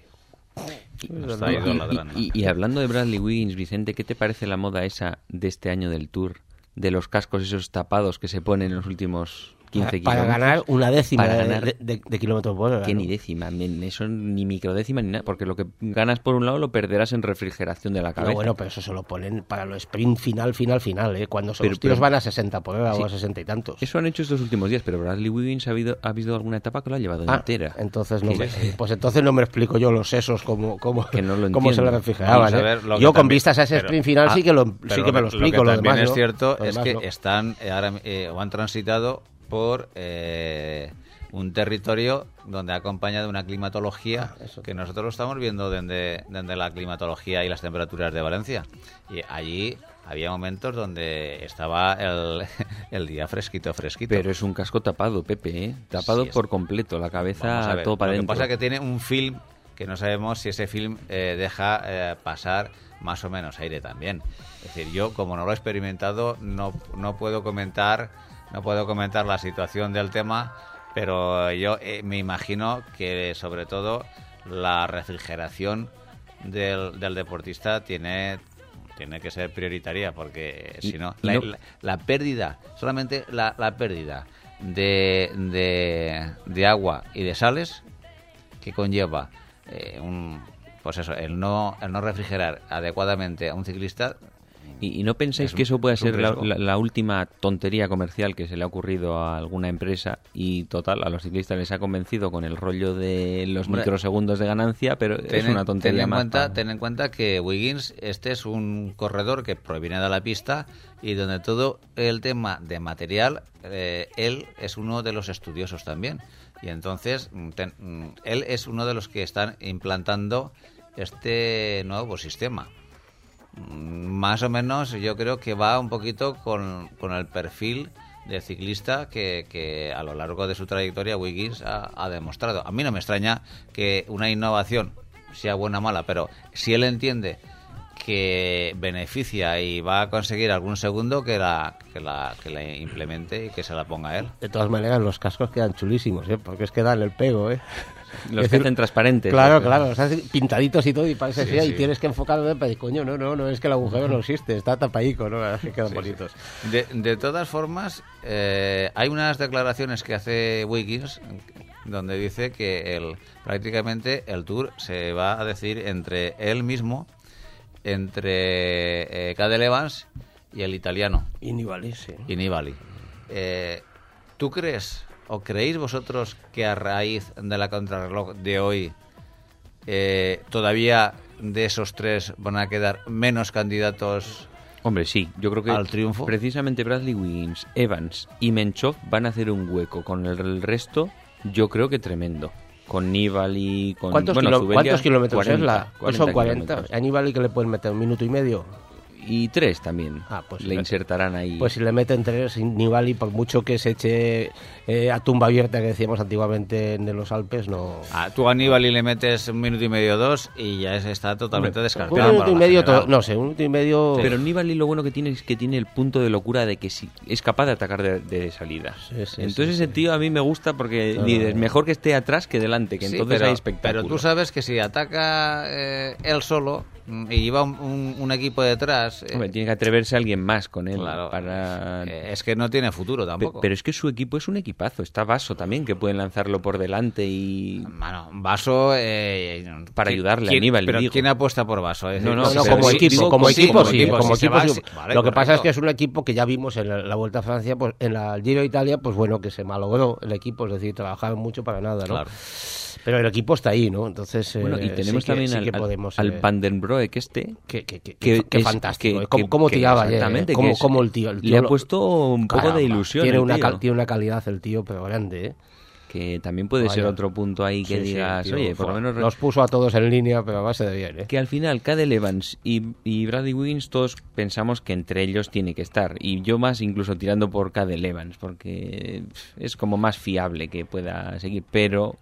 Nos está idolatrando. y, y- y hablando de Bradley Wiggins, Vicente, ¿qué te parece la moda esa de este año del Tour? De los cascos esos tapados que se ponen en los últimos quince Para kilómetros. ganar una décima Para de, ganar- de- de- de kilómetros por hora. Que ¿no? ni décima, men, eso ni microdécima ni nada, porque lo que ganas por un lado lo perderás en refrigeración de la cabeza. No, bueno, pero eso se lo ponen para los sprint final, final, final, ¿eh? Cuando Pero- los tíos pero- van a sesenta por hora Sí. o a sesenta y tantos. Eso han hecho estos últimos días, pero Bradley Wiggins ha habido, ha habido alguna etapa que lo ha llevado Ah, entera. entonces no Sí, me, sí. pues entonces no me explico yo los sesos cómo, cómo, Que no lo cómo se lo entiendo. refrigeraban. Vamos a ¿eh? ver lo que Yo con también- vistas a ese pero- sprint final ah, sí que lo, pero sí que me lo explico. Lo Lo, que también demás, es ¿no? cierto Lo es demás que no. están eh, ahora eh, o han transitado por eh, un territorio donde ha acompañado una climatología Ah, eso. que nosotros lo estamos viendo desde, desde la climatología y las temperaturas de Valencia. Y allí había momentos donde estaba el, el día fresquito, fresquito. Pero es un casco tapado, Pepe, ¿eh? Tapado Sí, es- por completo, la Vamos cabeza a ver, todo para lo que adentro. pasa es que tiene un film que no sabemos si ese film eh, deja eh, pasar más o menos aire también. Es decir, yo como no lo he experimentado no, no puedo comentar no puedo comentar la situación del tema, pero yo eh, me imagino que sobre todo la refrigeración del, del deportista tiene tiene que ser prioritaria, porque Y- si no, y la, no- la- la pérdida, solamente la, la pérdida de, de, de agua y de sales que conlleva eh, un, pues eso, el no, el no refrigerar adecuadamente a un ciclista ¿Y, y no pensáis Es que eso puede es un ser la, riesgo. la- la última tontería comercial que se le ha ocurrido a alguna empresa y total, a los ciclistas les ha convencido con el rollo de los Hombre, microsegundos de ganancia, pero es Ten en- una tontería ten en más. cuenta, pa- ten en cuenta que Wiggins, este es un corredor que proviene de la pista y donde todo el tema de material, eh, él es uno de los estudiosos también. Y entonces, mm, ten- mm, él es uno de los que están implantando este nuevo sistema. Mm, Más o menos yo creo que va un poquito con, con el perfil de ciclista que, que a lo largo de su trayectoria Wiggins ha, ha demostrado. A mí no me extraña que una innovación sea buena o mala, pero si él entiende que beneficia y va a conseguir algún segundo, que la, que la, que la implemente y que se la ponga él. De todas maneras, los cascos quedan chulísimos, ¿eh? Porque es que dan el pego, ¿eh? Los Es que decir, hacen transparentes. Claro, los que- claro, o sea, pintaditos y todo, y parece Sí, que sí, sí. y tienes que enfocarlo de pero coño, no, no, no, es que el agujero no existe, está tapadico, ¿no? Es que quedan Sí, bonitos. sí. De, de todas formas, eh, hay unas declaraciones que hace Wiggins donde dice que el, prácticamente el Tour se va a decidir entre él mismo, entre eh, Cadel Evans y el italiano, Y Nibali, sí. y Nibali. Eh, ¿Tú crees o creéis vosotros que a raíz de la contrarreloj de hoy eh, todavía de esos tres van a quedar menos candidatos? Hombre, sí, yo creo que Al triunfo. precisamente Bradley Wiggins, Evans y Menchov van a hacer un hueco. Con el, el resto, yo creo que tremendo. Con Nibali, con ¿Cuántos, bueno, kilo- Zubelia, ¿cuántos kilómetros es cuarenta, la? Pues son cuarenta. kilómetros. ¿A Nibali que le pueden meter? ¿Un minuto y medio? Y tres también. Ah, pues le le- insertarán ahí. Pues si le meten tres, Nibali, por mucho que se eche eh, a tumba abierta, que decíamos antiguamente en los Alpes, no... Ah, tú a Nibali le metes un minuto y medio, dos, y ya es- está totalmente Un descartado. minuto para y la medio, general. to- no sé, un minuto y medio... Pero Nibali lo bueno que tiene es que tiene el punto de locura de que sí, es capaz de atacar de, de salida. Sí, sí, entonces sí, ese tío a mí me gusta porque No, dices, no, no. mejor que esté atrás que delante, que Sí, entonces pero, hay espectáculo. pero tú sabes que si ataca eh, él solo mm, y lleva un, un- un equipo detrás, eh, Hombre, tiene que atreverse alguien más con él. claro, para... eh, es que no tiene futuro Pe- tampoco. Pero es que su equipo es un equipazo. Está Vaso también, que pueden lanzarlo por delante y... Mano, Vaso eh, Para ¿quién- ayudarle a quién- Aníbal, Pero digo. ¿quién apuesta por Vaso? Es No, decir, no, No, no, pero como sí, equipo, digo, como sí, equipo como sí, equipo, como si se equipo va, sí. sí, vale, Lo que pasa es correcto. que es un equipo que ya vimos en la, la Vuelta a Francia, pues en la Giro de Italia, pues bueno, que se malogró el equipo, es decir, trabajaron mucho para nada, ¿no? Claro. Pero el equipo está ahí, ¿no? Entonces, Bueno, y eh, tenemos sí que- también sí al, que al- podemos, al eh, Van den Broek este... que, que, que, que que es- fantástico, que- ¿eh? ¿Cómo, que- cómo que tiraba ayer? exactamente, ¿eh? ¿Cómo, que es- cómo el tío? El le tío ha lo- puesto un poco Caramba, de ilusión Tiene el una, tío. cal- tiene una calidad el tío, pero grande, ¿eh? Que también puede Vaya. ser otro punto ahí que Sí, sí, digas, tío, oye, por lo fue- menos... Los puso a todos en línea, pero a base de bien, ¿eh? Que al final Cadel Evans y, y Bradley Wiggins todos pensamos que entre ellos tiene que estar. Y yo más incluso tirando por Cadel Evans, porque es como más fiable que pueda seguir. Pero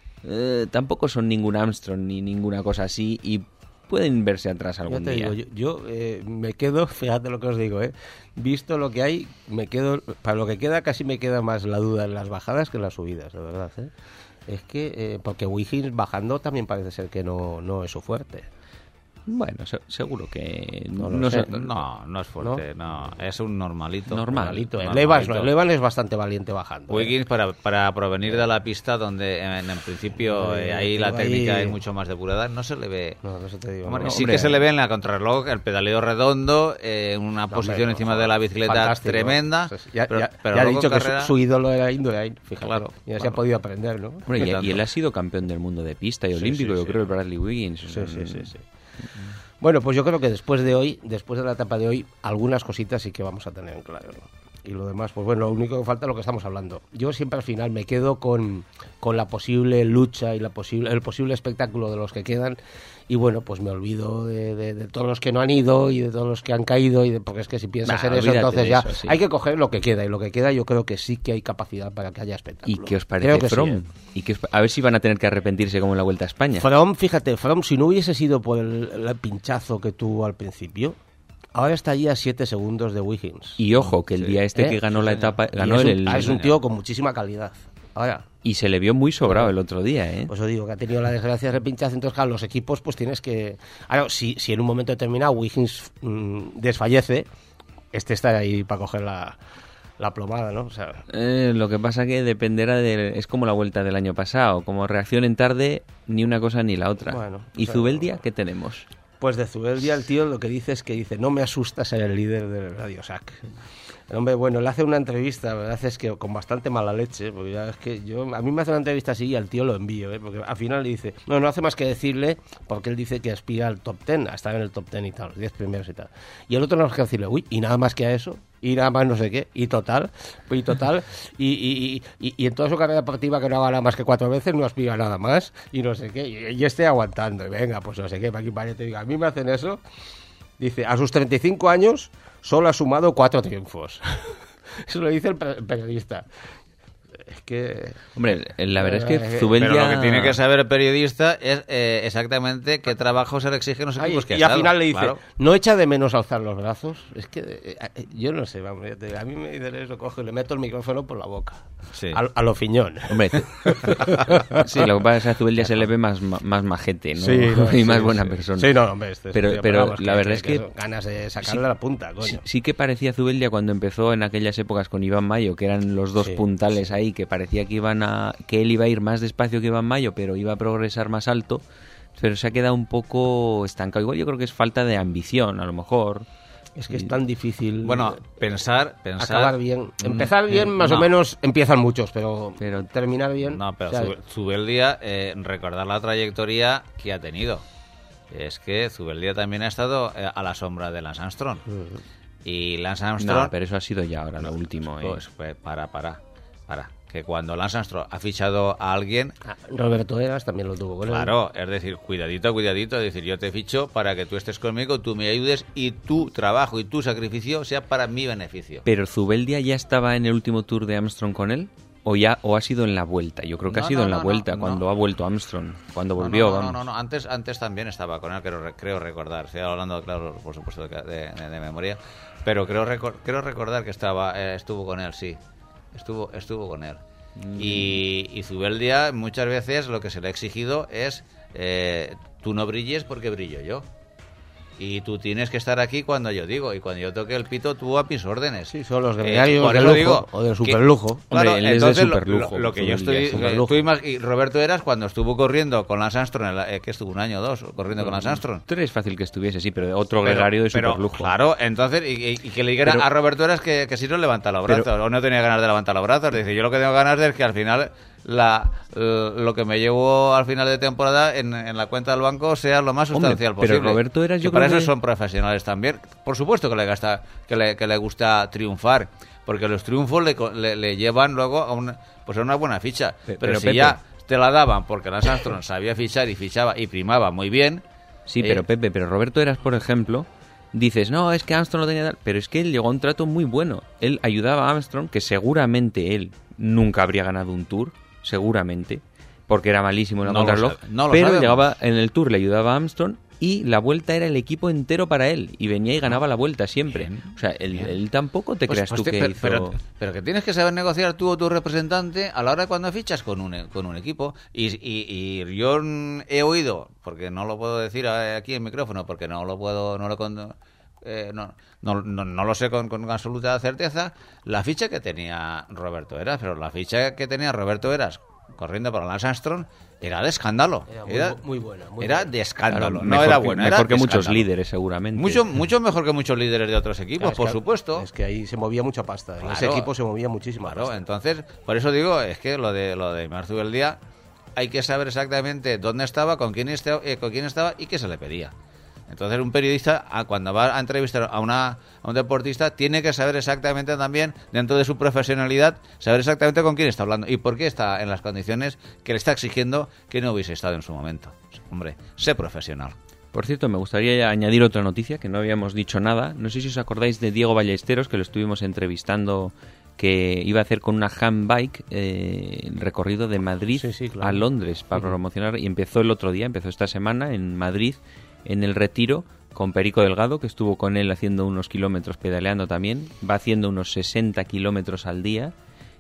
eh, tampoco son ningún Armstrong ni ninguna cosa así y pueden verse atrás Ya algún te día. digo, yo, yo, eh, me quedo, fíjate lo que os digo, ¿eh? Visto lo que hay, me quedo, para lo que queda casi me queda más la duda en las bajadas que en las subidas, de verdad, ¿eh? Es que, eh, porque Wiggins bajando también parece ser que no, no es su fuerte. Bueno, se- seguro que No lo no sé. sé- No, no es fuerte, no, es un normalito. Normal. Normalito. El Normalito. Evans, no, el Evans es bastante valiente bajando. ¿eh? Wiggins para, para provenir de la pista donde en, en principio Eh, eh, ahí la digo, ahí- técnica es mucho más depurada, no se le ve. No, no se te digo. Hombre, no. sí hombre. que se le ve en la contrarreloj el pedaleo redondo, eh, una posición hombre, encima no, de la bicicleta fantástico. tremenda. Sí, sí. Ya, pero ya- pero ya ha luego dicho en que carrera- su, su ídolo era Indurain, fíjate. Claro, Ya se claro. ha podido aprender, ¿no? Hombre, y, tanto. y él ha sido campeón del mundo de pista y Sí, olímpico, sí, yo sí. creo, el Bradley Wiggins. Sí, sí, sí, sí. Bueno, pues yo creo que después de hoy, después de la etapa de hoy, algunas cositas sí que vamos a tener en claro, ¿no? Y lo demás, pues bueno, lo único que falta es lo que estamos hablando. Yo siempre al final me quedo con, con la posible lucha y la posible, el posible espectáculo de los que quedan. Y bueno, pues me olvido de, de- de todos los que no han ido y de todos los que han caído. Y de, porque es que si piensas Bah, en eso, olvídate entonces de ya eso, sí. hay que coger lo que queda. Y lo que queda yo creo que sí que hay capacidad para que haya ¿Y espectáculo. qué os Creo parece que sí, Fromm? ¿eh? ¿Y qué os pa- a ver si van a tener que arrepentirse como en la Vuelta a España. Fromm, fíjate, Fromm, si no hubiese sido por el, el pinchazo que tuvo al principio, ahora estaría a siete segundos de Wiggins. Y ojo, que el día este ¿Eh? que ganó la etapa, Y ganó es, un, el, ah, es un tío con muchísima calidad. Ahora, y se le vio muy sobrado el otro día, ¿eh? pues os digo que ha tenido la desgracia de pinchazo, entonces claro, los equipos pues tienes que... Ahora, si, si en un momento determinado Wiggins mm, desfallece, este está ahí para coger la, la plomada, ¿no? O sea, Eh, lo que pasa que dependerá de... Es como la Vuelta del año pasado, como reaccionen tarde, ni una cosa ni la otra. Bueno, ¿Y pero- Zubeldia qué tenemos? Pues de Zubeldia el tío lo que dice es que dice, no me asusta ser el líder del Radio S A C. El hombre, bueno, le hace una entrevista, la verdad es que con bastante mala leche, porque ya es que yo, a mí me hace una entrevista así y al tío lo envío, ¿eh? Porque al final le dice, no, no hace más que decirle, porque él dice que aspira al top ten, a estar en el top ten y tal, los diez primeros y tal. Y el otro no es que decirle, uy, y nada más que a eso, y nada más no sé qué, y total, y total, y, y, y, y, y en toda su carrera deportiva que no haga nada más que cuatro veces, no aspira a nada más, y no sé qué, y, y esté aguantando, y venga, pues no sé qué, para aquí para allá te diga, a mí me hacen eso, dice, a sus treinta y cinco años solo ha sumado cuatro triunfos. Eso lo dice el periodista. Es que... Hombre, la verdad es que Pero Zubeldia... lo que tiene que saber el periodista es eh, exactamente qué trabajo se le exige en los equipos Ay, que ha y al estado, final le dice, claro. ¿no echa de menos alzar los brazos? Es que eh, eh, yo no sé, vamos, a mí me dicen eso, cojo y le meto el micrófono por la boca. Sí. A, a lo fiñón. Hombre, sí, lo que pasa es que a Zubeldia se le ve más, más majete, ¿no? Sí, no, y sí, más sí. buena persona. Sí, no, hombre, este es pero un tío, pero vamos, la verdad es que... eso, ganas de sacarle sí, la punta, coño. Sí, sí que parecía Zubeldia cuando empezó en aquellas épocas con Iván Mayo, que eran los dos Sí, puntales sí. ahí, que parecía que iban a que él iba a ir más despacio que Iván Mayo, pero iba a progresar más alto, pero se ha quedado un poco estancado. Igual yo creo que es falta de ambición, a lo mejor. Es que es tan difícil Bueno, pensar, pensar... acabar bien. Empezar bien, más no. o menos, empiezan muchos, pero, Pero- terminar bien... No, pero o sea, Zube- Zubeldia, eh, recordar la trayectoria que ha tenido. Es que Zubeldia también ha estado eh, a la sombra de Lance Armstrong. Y Lance Armstrong... No, pero eso ha sido ya ahora, lo último. ¿eh? Pues, pues, para, para, para. Que cuando Lance Armstrong ha fichado a alguien... ah, Roberto Eras también lo tuvo con él. Claro, es decir, cuidadito, cuidadito, es decir, yo te ficho para que tú estés conmigo, tú me ayudes y tu trabajo y tu sacrificio sea para mi beneficio. ¿Pero Zubeldia ya estaba en el último tour de Armstrong con él? ¿O ya o ha sido en la vuelta? Yo creo que No, ha sido no, en la no, vuelta, no, cuando no. ha vuelto Armstrong, cuando No, volvió, no, no, vamos. no, no, antes, antes también estaba con él, creo, creo recordar, estoy hablando, claro, por supuesto, de, de- de memoria, pero creo, recor- creo recordar que estaba eh, estuvo con él, sí, estuvo, estuvo con él. Mm. Y, y Zubeldia muchas veces lo que se le ha exigido es eh, tú no brilles porque brillo yo. Y tú tienes que estar aquí cuando yo digo. Y cuando yo toque el pito, tú a mis órdenes. Sí, son los Eh, gregarios por de eso lujo digo o de que- superlujo. Claro, Hombre, él es de entonces lo- superlujo, lo, lo que yo Zubeldia, estoy... sí. eh, tú imag- y Roberto Eras, cuando estuvo corriendo con Lance Armstrong, en la- eh, que estuvo un año o dos corriendo con Lance Armstrong. Tú eres fácil que estuviese, sí, pero otro Pero- gregario de pero, superlujo. Claro, entonces, y, y- y que le dijera Pero- a Roberto Eras que, que si no levanta los Pero- brazos, o no tenía ganas de levantar los brazos. Dice, yo lo que tengo ganas de es que al final la, l- lo que me llevo al final de temporada en, en la cuenta del banco sea lo más Hombre, sustancial pero posible. Roberto Eras, Que yo para creo eso que- son profesionales también. Por supuesto que le, gasta, que le, que le gusta triunfar, porque los triunfos le, co- le, le llevan luego a una, pues a una buena ficha. Pe- Pero, pero, si Pepe- ya te la daban porque Lance Armstrong sabía fichar y fichaba y primaba muy bien... Sí, eh, pero Pepe, pero Roberto Eras, por ejemplo, dices, no, es que Armstrong no tenía tal, pero es que él llegó a un trato muy bueno. Él ayudaba a Armstrong, que seguramente él nunca habría ganado un tour, seguramente, porque era malísimo en la No lo contrarreloj, sabe- no lo pero sabemos. llegaba en el tour, le ayudaba a Armstrong y la vuelta era el equipo entero para él y venía y ganaba la vuelta siempre. Bien, o sea, él, bien. él tampoco te Pues- creas pues tú te- que pero, hizo... pero, pero que tienes que saber negociar tú o tu representante a la hora de cuando fichas con un, e- con un equipo. Y, y, y yo mm, he oído, porque no lo puedo decir a- aquí en micrófono, porque no lo puedo, no lo con- eh, no, no, no, no lo sé con, con absoluta certeza, la ficha que tenía Roberto Eras, pero la ficha que tenía Roberto Eras corriendo para Lance Armstrong era de escándalo. Era muy Era, bu- muy buena, muy era buena. de escándalo, Claro, no mejor era que- buena. Mejor era que de muchos escándalo. líderes, seguramente. Mucho, mucho mejor que muchos líderes de otros equipos, Claro, es por que- supuesto. Es que ahí se movía mucha pasta. En ese Claro. equipo se movía muchísima Claro, pasta. entonces, por eso digo, es que lo de lo de Marzu del Día hay que saber exactamente dónde estaba, con quién, este- eh, con quién estaba y qué se le pedía. Entonces, un periodista, ah, cuando va a entrevistar a, una, a un deportista, tiene que saber exactamente también, dentro de su profesionalidad, saber exactamente con quién está hablando y por qué está en las condiciones que le está exigiendo que no hubiese estado en su momento. Hombre, sé profesional. Por cierto, me gustaría añadir otra noticia, que no habíamos dicho nada. No sé si os acordáis de Diego Ballesteros, que lo estuvimos entrevistando, que iba a hacer con una handbike eh, el recorrido de Madrid Sí, sí, claro. a Londres para promocionar. Y empezó el otro día, empezó esta semana en Madrid, en el Retiro, con Perico Delgado, que estuvo con él haciendo unos kilómetros, pedaleando también. Va haciendo unos sesenta kilómetros al día.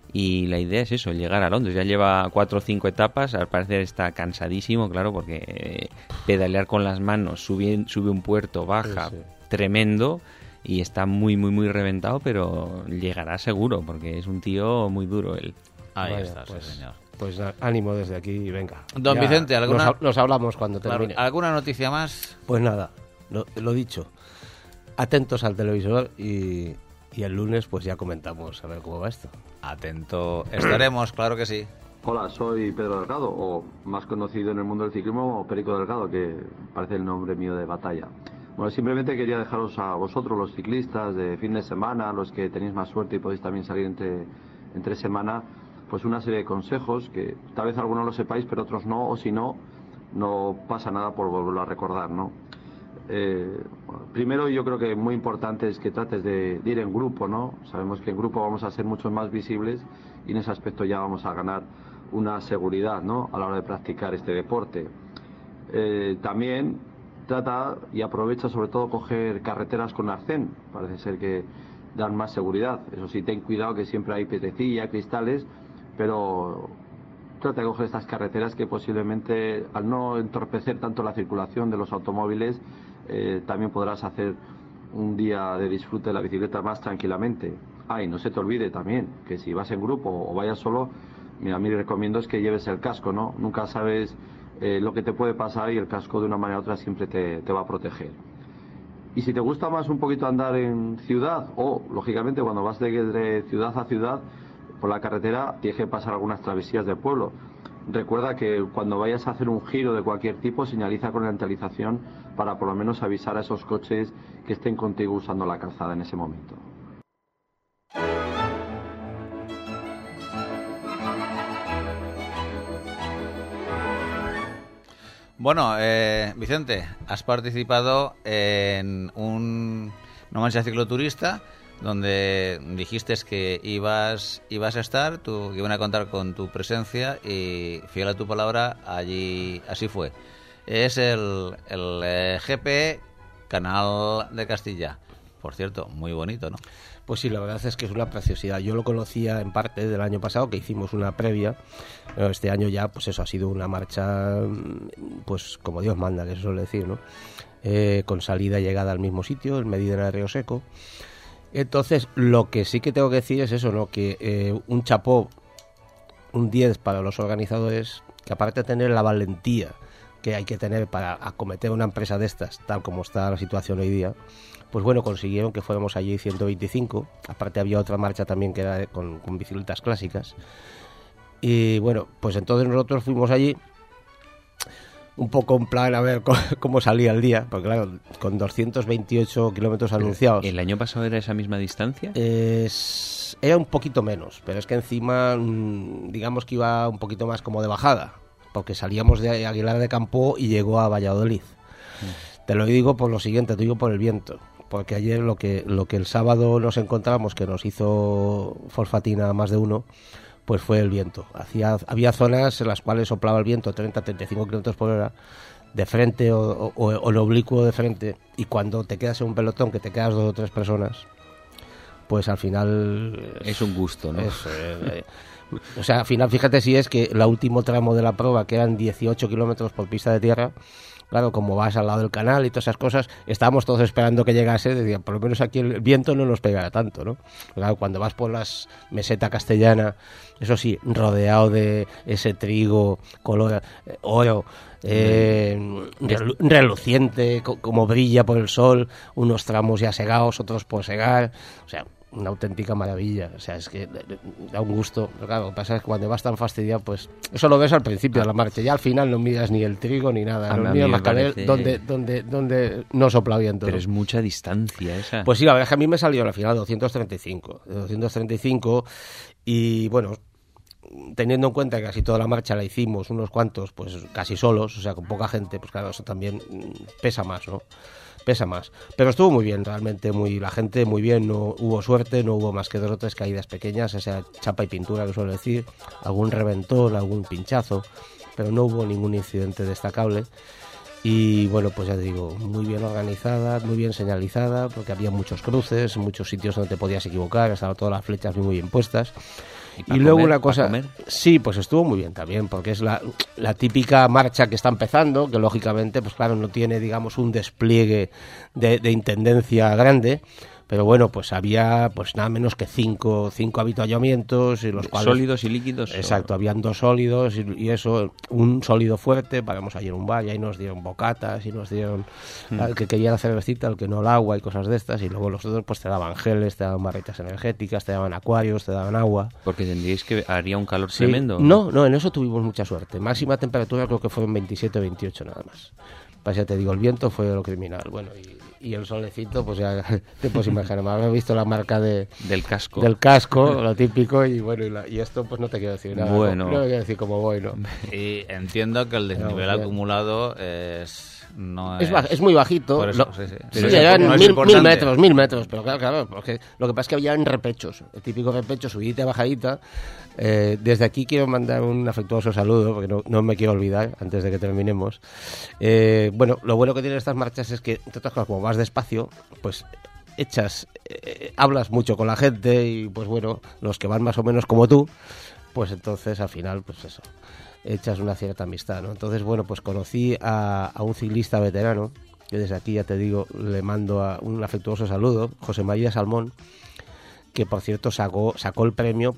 Y la idea es eso, llegar a Londres. Ya lleva cuatro o cinco etapas, al parecer está cansadísimo, claro, porque eh, pedalear con las manos, sube, sube un puerto, baja, Sí, sí. tremendo, y está muy, muy, muy reventado, pero llegará seguro, porque es un tío muy duro él. Ahí Vaya, está, pues, sí, señor. Pues a- ánimo desde aquí y venga. Don Ya Vicente, ¿alguna- Nos, ha- nos hablamos cuando Claro, termine. ¿alguna noticia más? Pues nada, lo, lo dicho, atentos al televisor y, y el lunes pues ya comentamos a ver cómo va esto. Atento estaremos, claro que sí. Hola, soy Pedro Delgado, o más conocido en el mundo del ciclismo como Perico Delgado, que parece el nombre mío de batalla. Bueno, simplemente quería dejaros a vosotros, los ciclistas de fin de semana, los que tenéis más suerte y podéis también salir entre, entre semana, pues una serie de consejos que tal vez algunos lo sepáis, pero otros no, o si no, no pasa nada por volverlo a recordar, ¿no? Eh, bueno, primero, yo creo que muy importante es que trates de, de ir en grupo, ¿no? Sabemos que en grupo vamos a ser mucho más visibles y en ese aspecto ya vamos a ganar una seguridad, ¿no?, a la hora de practicar este deporte. Eh, también trata y aprovecha sobre todo coger carreteras con arcén, parece ser que dan más seguridad. Eso sí, ten cuidado que siempre hay piedrecilla, cristales, pero trata de coger estas carreteras que posiblemente, al no entorpecer tanto la circulación de los automóviles, eh, también podrás hacer un día de disfrute de la bicicleta más tranquilamente. Ah, y no se te olvide también que si vas en grupo o vayas solo, mira, a mí recomiendo es que lleves el casco, ¿no? Nunca sabes eh, lo que te puede pasar y el casco de una manera u otra siempre te, te va a proteger. Y si te gusta más un poquito andar en ciudad, o lógicamente cuando vas de, de ciudad a ciudad por la carretera tienes que pasar algunas travesías de pueblo. Recuerda que cuando vayas a hacer un giro de cualquier tipo, señaliza con la antalización para por lo menos avisar a esos coches que estén contigo usando la calzada en ese momento. Bueno, eh, Vicente, has participado en un, una marcha cicloturista donde dijiste que ibas ibas a estar, tú, que iban a contar con tu presencia y, fiel a tu palabra, allí así fue. Es el, el eh, G P Canal de Castilla. Por cierto, muy bonito, ¿no? Pues sí, la verdad es que es una preciosidad. Yo lo conocía en parte del año pasado, que hicimos una previa. Pero este año ya, pues eso, ha sido una marcha, pues como Dios manda, que se suele decir, ¿no? Eh, con salida y llegada al mismo sitio, en Medina de Río Seco. Entonces, lo que sí que tengo que decir es eso, ¿no? Que eh, un chapó, un diez para los organizadores, que aparte de tener la valentía que hay que tener para acometer una empresa de estas, tal como está la situación hoy día, pues bueno, consiguieron que fuéramos allí ciento veinticinco. Aparte había otra marcha también que era con, con bicicletas clásicas. Y bueno, pues entonces nosotros fuimos allí un poco en plan a ver cómo, cómo salía el día, porque claro, con doscientos veintiocho kilómetros anunciados. ¿El año pasado era esa misma distancia? Es, era un poquito menos, pero es que encima digamos que iba un poquito más como de bajada, porque salíamos de Aguilar de Campo y llegó a Valladolid. Mm. Te lo digo por lo siguiente, te digo por el viento. Porque ayer lo que lo que el sábado nos encontramos, que nos hizo Folfatina más de uno, pues fue el viento. Hacía, había zonas en las cuales soplaba el viento treinta a treinta y cinco kilómetros por hora de frente o, o, o en oblicuo de frente, y cuando te quedas en un pelotón, que te quedas dos o tres personas, pues al final... Es, es un gusto, ¿no? Es, eh, o sea, al final fíjate si es que el último tramo de la prueba, que eran dieciocho kilómetros por pista de tierra, claro, como vas al lado del canal y todas esas cosas, estábamos todos esperando que llegase, decían, por lo menos aquí el viento no nos pegará tanto, ¿no? Claro, cuando vas por las meseta castellana, eso sí, rodeado de ese trigo, color eh, oro, eh, relu- reluciente, co- como brilla por el sol, unos tramos ya segados, otros por segar, o sea, una auténtica maravilla. O sea, es que da un gusto. Pero claro, lo que pasa es que cuando vas tan fastidiado, pues eso lo ves al principio de la marcha. Ya al final no miras ni el trigo ni nada. No miras más que parece... donde, donde, donde no sopla viento. Pero ¿no? Es mucha distancia esa. Pues sí, la verdad es que a mí me salió al final doscientos treinta y cinco. doscientos treinta y cinco y bueno, teniendo en cuenta que casi toda la marcha la hicimos unos cuantos, pues casi solos, o sea, con poca gente, pues claro, eso también pesa más, ¿no? Pesa más. Pero estuvo muy bien, realmente, muy la gente muy bien, no hubo suerte, no hubo más que dos o tres caídas pequeñas, esa chapa y pintura que suelo decir, algún reventón, algún pinchazo, pero no hubo ningún incidente destacable. Y bueno, pues ya te digo, muy bien organizada, muy bien señalizada, porque había muchos cruces, muchos sitios donde te podías equivocar, estaban todas las flechas muy bien puestas. Y, y luego comer, una cosa, sí, pues estuvo muy bien también, porque es la, la típica marcha que está empezando, que lógicamente, pues claro, no tiene, digamos, un despliegue de, de intendencia grande, Pero bueno, pues había pues nada menos que cinco, cinco habituallamientos y los cuales... Sólidos y líquidos. Exacto, o... habían dos sólidos y, y eso, un sólido fuerte, pagamos ayer un bar y ahí nos dieron bocatas y nos dieron mm. al que quería la cervecita, al que no el agua y cosas de estas, y luego los otros pues te daban geles, te daban barritas energéticas, te daban acuarios, te daban agua. Porque tendríais que haría un calor sí. tremendo. No, no, en eso tuvimos mucha suerte. Máxima temperatura creo que fueron veintisiete, veintiocho nada más. Pues ya te digo, el viento fue lo criminal. Bueno, y... Y el solecito, pues ya te puedes imaginar. Me habrás visto la marca de, del casco. Del casco, lo típico, y bueno, y, la, y esto pues no te quiero decir nada. Bueno. No, no te quiero decir cómo voy, ¿no? Y entiendo que el desnivel no, acumulado es... No es, es, baj, es muy bajito. Eso, lo, sí, sí. Sí, sí, eran no mil, mil metros, mil metros. Pero claro, claro, porque lo que pasa es que había en repechos. El típico repecho, subidita y bajadita. Eh, desde aquí quiero mandar un afectuoso saludo, porque no, no me quiero olvidar antes de que terminemos. Eh, bueno, lo bueno que tienen estas marchas es que, entre otras cosas, como vas despacio, pues echas, eh, hablas mucho con la gente y pues bueno, los que van más o menos como tú, pues entonces al final, pues eso, echas una cierta amistad, ¿no? Entonces, bueno, pues conocí a, a un ciclista veterano, que desde aquí ya te digo, le mando a un afectuoso saludo, José María Salmón, que por cierto sacó, sacó el premio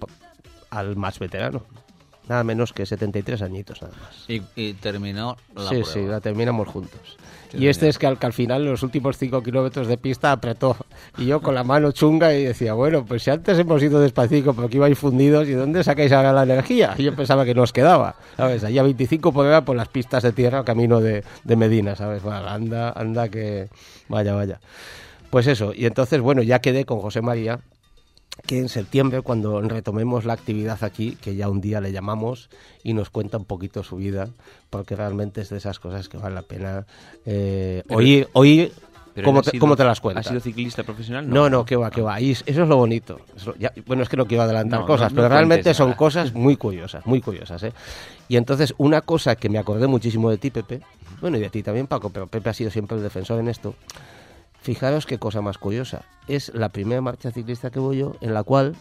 al más veterano, nada menos que setenta y tres añitos nada más. Y, y terminó la sí, prueba. Sí, la terminamos juntos. Sí, y este es que al, que al final, en los últimos cinco kilómetros de pista, apretó. Y yo con la mano chunga y decía, bueno, pues si antes hemos ido despacito porque ibais fundidos, ¿y dónde sacáis ahora la energía? Y yo pensaba que nos quedaba, ¿sabes? Allá veinticinco por hora por las pistas de tierra, camino de, de Medina, ¿sabes? Bueno, anda, anda que... Vaya, vaya. Pues eso, y entonces, bueno, ya quedé con José María, que en septiembre, cuando retomemos la actividad aquí, que ya un día le llamamos y nos cuenta un poquito su vida, porque realmente es de esas cosas que vale la pena eh, pero, oír, oír cómo, te, sido, cómo te las cuenta. ¿Has sido ciclista profesional? No, no, no que va, que va. Y eso es lo bonito. Eso, ya, bueno, es que no quiero adelantar no, cosas, no, no pero realmente son nada. cosas muy curiosas, muy curiosas, ¿eh? Y entonces, una cosa que me acordé muchísimo de ti, Pepe, bueno, y de ti también, Paco, pero Pepe ha sido siempre el defensor en esto. Fijaros qué cosa más curiosa. Es la primera marcha ciclista que voy yo en la cual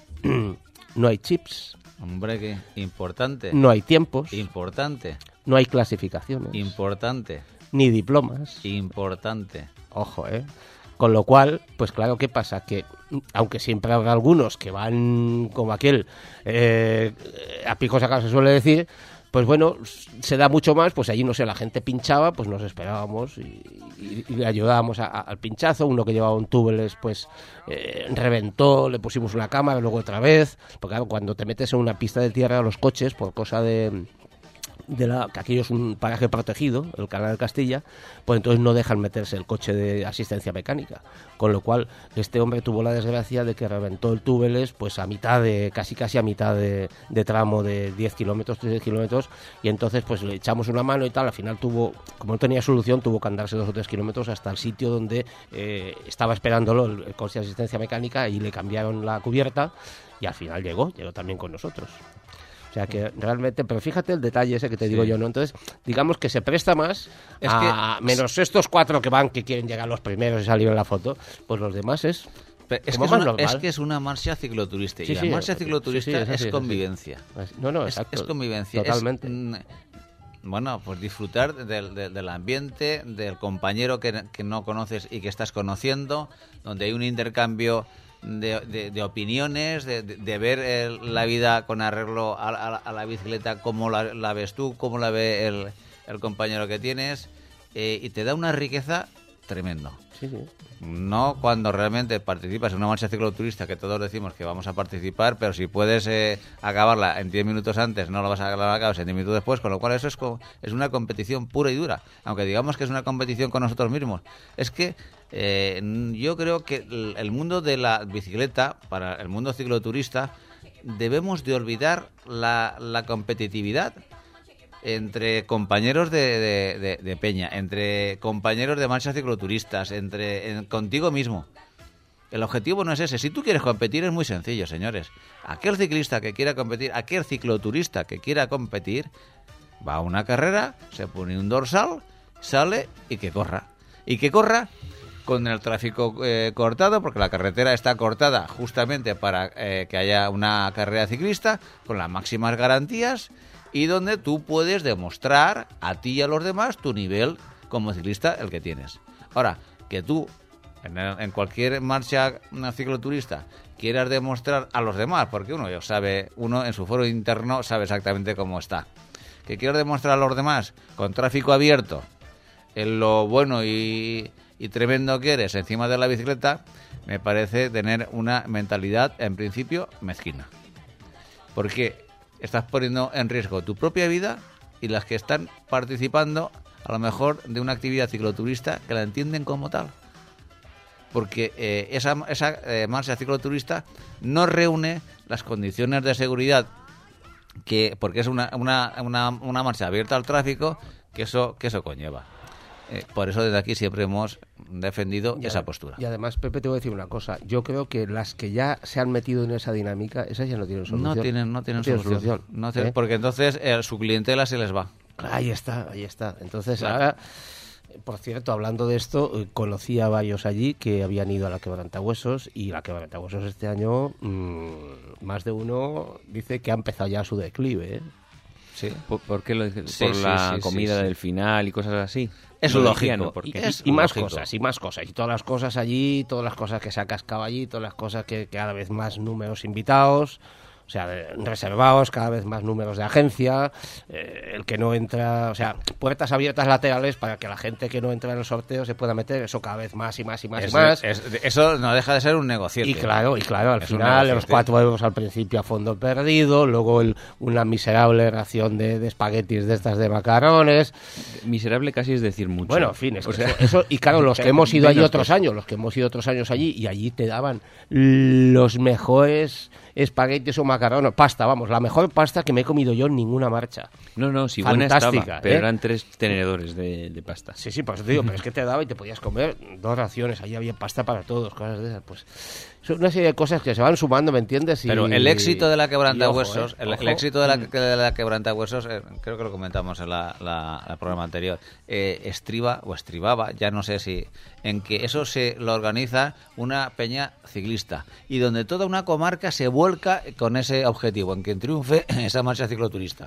no hay chips. Hombre, que importante. No hay tiempos. Importante. No hay clasificaciones. Importante. Ni diplomas. Importante. Ojo, ¿eh? Con lo cual, pues claro, ¿qué pasa? Que aunque siempre habrá algunos que van como aquel, eh, a pico sacados se suele decir, pues bueno, se da mucho más, pues allí, no sé, la gente pinchaba, pues nos esperábamos y, y, y le ayudábamos a, a, al pinchazo. Uno que llevaba un túbeles, pues eh, reventó, le pusimos una cámara, luego otra vez, porque claro, cuando te metes en una pista de tierra a los coches, por cosa de... de la que aquello es un paraje protegido, el Canal de Castilla, pues entonces no dejan meterse el coche de asistencia mecánica, con lo cual este hombre tuvo la desgracia de que reventó el túbeles pues a mitad de, casi casi a mitad de, de tramo de diez kilómetros, trece kilómetros, y entonces pues le echamos una mano y tal. Al final tuvo, como no tenía solución, tuvo que andarse dos o tres kilómetros hasta el sitio donde eh, estaba esperándolo el, el coche de asistencia mecánica, y le cambiaron la cubierta y al final llegó, llegó también con nosotros. O sea que realmente, pero fíjate el detalle ese que te digo sí. yo, ¿no? Entonces, digamos que se presta más es a que, menos estos cuatro que van, que quieren llegar los primeros y salir en la foto, pues los demás es... Pero es, que es, una, es que es una marcha cicloturista, sí, y la sí, marcha cicloturista sí, sí, es, así, es convivencia. Es no, no, exacto. Es, es convivencia. Totalmente. Es, bueno, pues disfrutar del, del, del ambiente, del compañero que, que no conoces y que estás conociendo, donde hay un intercambio... De, de, de opiniones, de, de, de ver el, la vida con arreglo a, a, a la bicicleta, cómo la, la ves tú, cómo la ve el, el compañero que tienes, eh, y te da una riqueza tremenda. Sí, sí. No cuando realmente participas en una marcha cicloturista, que todos decimos que vamos a participar, pero si puedes eh, acabarla en diez minutos antes, no la vas a acabar en diez minutos después, con lo cual eso es, co- es una competición pura y dura, aunque digamos que es una competición con nosotros mismos. Es que eh, yo creo que el, el mundo de la bicicleta, para el mundo cicloturista, debemos de olvidar la, la competitividad entre compañeros de, de, de, de peña, entre compañeros de marchas cicloturistas, entre en, contigo mismo. El objetivo no es ese. Si tú quieres competir es muy sencillo, señores. Aquel ciclista que quiera competir, aquel cicloturista que quiera competir, va a una carrera, se pone un dorsal, sale y que corra. Y que corra con el tráfico eh, cortado, porque la carretera está cortada justamente para eh, que haya una carrera ciclista, con las máximas garantías, y donde tú puedes demostrar a ti y a los demás tu nivel como ciclista, el que tienes. Ahora, que tú en, en cualquier marcha cicloturista quieras demostrar a los demás, porque uno ya sabe, uno en su foro interno sabe exactamente cómo está, que quieras demostrar a los demás con tráfico abierto en lo bueno y, y tremendo que eres encima de la bicicleta, me parece tener una mentalidad en principio mezquina, porque estás poniendo en riesgo tu propia vida y las que están participando a lo mejor de una actividad cicloturista que la entienden como tal. Porque eh, esa, esa eh, marcha cicloturista no reúne las condiciones de seguridad, que porque es una, una, una, una marcha abierta al tráfico que eso, que eso conlleva. Eh, por eso desde aquí siempre hemos defendido y esa ad- postura. Y además, Pepe, te voy a decir una cosa. Yo creo que las que ya se han metido en esa dinámica, esas ya no tienen solución. No tienen, no tienen No tienen solución. solución, No tienen- ¿eh? Porque entonces eh, su clientela se les va. Ahí está, ahí está. Entonces, Claro. ahora, por cierto, hablando de esto, eh, conocí a varios allí que habían ido a la Quebrantahuesos, y la Quebrantahuesos este año, mmm, más de uno dice que ha empezado ya su declive, ¿eh? Sí. ¿Por, por qué lo dices? Sí, ¿Por sí, la sí, sí, comida sí. del final y cosas así? Es Lo lógico. decía, ¿no? Porque Y, Es y más lógico. cosas, y más cosas, y todas las cosas allí, todas las cosas que se ha cascado allí, todas las cosas que, que cada vez más números invitados, o sea, de- reservados, cada vez más números de agencia, eh, el que no entra, o sea, puertas abiertas laterales para que la gente que no entra en el sorteo se pueda meter, eso cada vez más y más y más Es- y más. es- eso no deja de ser un negocio. Y claro, y claro, al Es un final negocio, los sí. cuatro euros al principio a fondo perdido, luego el- una miserable ración de, de espaguetis de estas de macarrones. Miserable casi es decir mucho. Bueno, en fin, es O que sea, eso, eso- y claro, los que hemos ido allí menos otros que- años, los que hemos ido otros años allí, y allí te daban los mejores espaguetis o macarrones, pasta, vamos, la mejor pasta que me he comido yo en ninguna marcha. No, no, si buena Fantástica, estaba, pero ¿eh? eran tres tenedores de, de pasta. Sí, sí, pues te digo, pero es que te daba y te podías comer dos raciones, allí había pasta para todos, cosas de esas, pues son una serie de cosas que se van sumando, ¿me entiendes? Y- Pero el éxito de la y quebrantahuesos, ojo, ¿eh? el, el Ojo. éxito de la, de la quebrantahuesos, eh, creo que lo comentamos en la, la- el programa anterior, eh, estriba o estribaba, ya no sé si, en que eso se lo organiza una peña ciclista y donde toda una comarca se vuelca con ese objetivo, en que triunfe esa marcha cicloturista.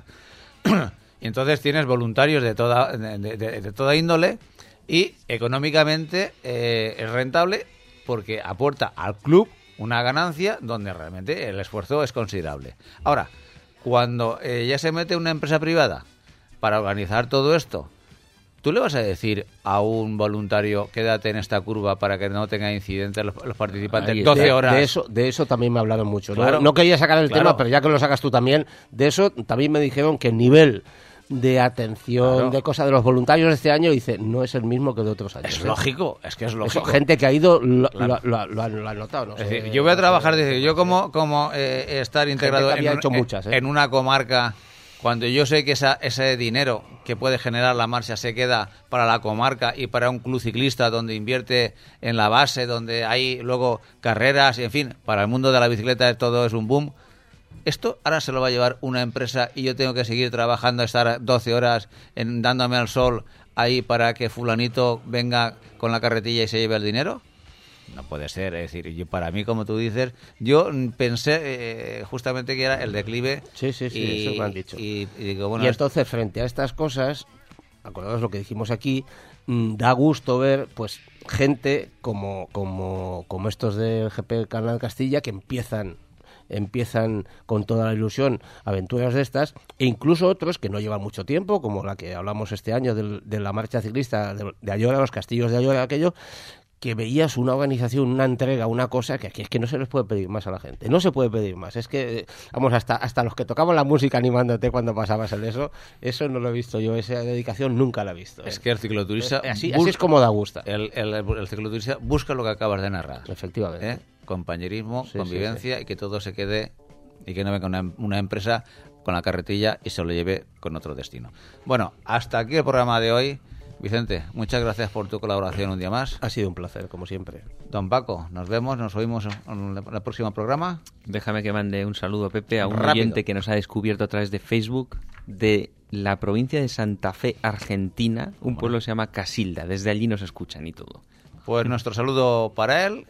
Y entonces tienes voluntarios de toda, de, de- de toda índole y económicamente eh, es rentable porque aporta al club una ganancia donde realmente el esfuerzo es considerable. Ahora, cuando eh, ya se mete una empresa privada para organizar todo esto, ¿tú le vas a decir a un voluntario quédate en esta curva para que no tenga incidentes los, los participantes Ahí doce está. horas? De eso, de eso también me hablaron mucho. ¿no? Claro. No, quería sacar el Claro. tema, pero ya que lo sacas tú también, de eso también me dijeron que el nivel de atención, Claro. de cosas de los voluntarios de este año, dice, no es el mismo que de otros años. Es ¿eh? lógico, es que es Eso, lógico. gente que ha ido lo, Claro. lo- lo- lo han, lo han notado. No Es sé, decir, yo voy a trabajar, no sé, dice, yo como, como eh, estar integrado que en, había un- hecho en- muchas, ¿eh? en una comarca, cuando yo sé que esa, ese dinero que puede generar la marcha se queda para la comarca y para un club ciclista donde invierte en la base, donde hay luego carreras, y en fin, para el mundo de la bicicleta todo es un boom. Esto ahora se lo va a llevar una empresa y yo tengo que seguir trabajando, estar doce horas en, dándome al sol ahí para que fulanito venga con la carretilla y se lleve el dinero. No puede ser, es decir, yo, para mí, como tú dices, yo mm, pensé eh, justamente que era el declive. Sí, sí, sí, y, eso me han dicho. Y, y digo, bueno, y entonces, frente a estas cosas, acordaos lo que dijimos aquí, mm, da gusto ver pues gente como, como, como estos del G P Canal Castilla que empiezan empiezan con toda la ilusión aventuras de estas, e incluso otros que no llevan mucho tiempo, como la que hablamos este año del- de la marcha ciclista de, de Ayora, los castillos de Ayora, aquello, que veías una organización, una entrega, una cosa que aquí es que no se les puede pedir más a la gente. No se puede pedir más. Es que, vamos, hasta hasta los que tocaban la música animándote cuando pasabas el eso, eso no lo he visto yo. Esa dedicación nunca la he visto. ¿eh? es que el cicloturista... así, bus- así es como da gusto. El, el, el cicloturista busca lo que acabas de narrar. Efectivamente. ¿eh? Compañerismo, Sí, sí, convivencia y que todo se quede y que no venga una, una empresa con la carretilla y se lo lleve con otro destino. Bueno, hasta aquí el programa de hoy. Vicente, muchas gracias por tu colaboración un día más. Ha sido un placer, como siempre. Don Paco, nos vemos, nos oímos en el próximo programa. Déjame que mande un saludo, Pepe, a un Rápido. oyente que nos ha descubierto a través de Facebook de la provincia de Santa Fe, Argentina. Un pueblo que se llama Casilda. Desde allí nos escuchan y todo. Pues nuestro saludo para él.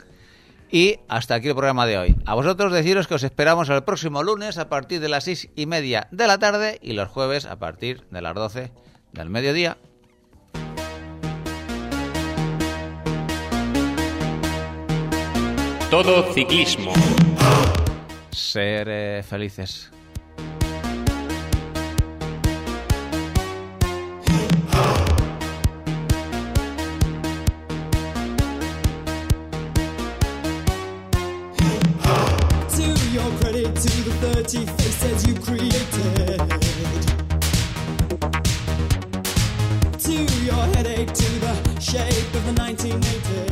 Y hasta aquí el programa de hoy. A vosotros deciros que os esperamos el próximo lunes a partir de las seis y media de la tarde y los jueves a partir de las doce del mediodía. Todo Ciclismo. Ser eh, felices. To your credit, to the thirty faces you created. To your headache, to the shape of the nineteen eighties.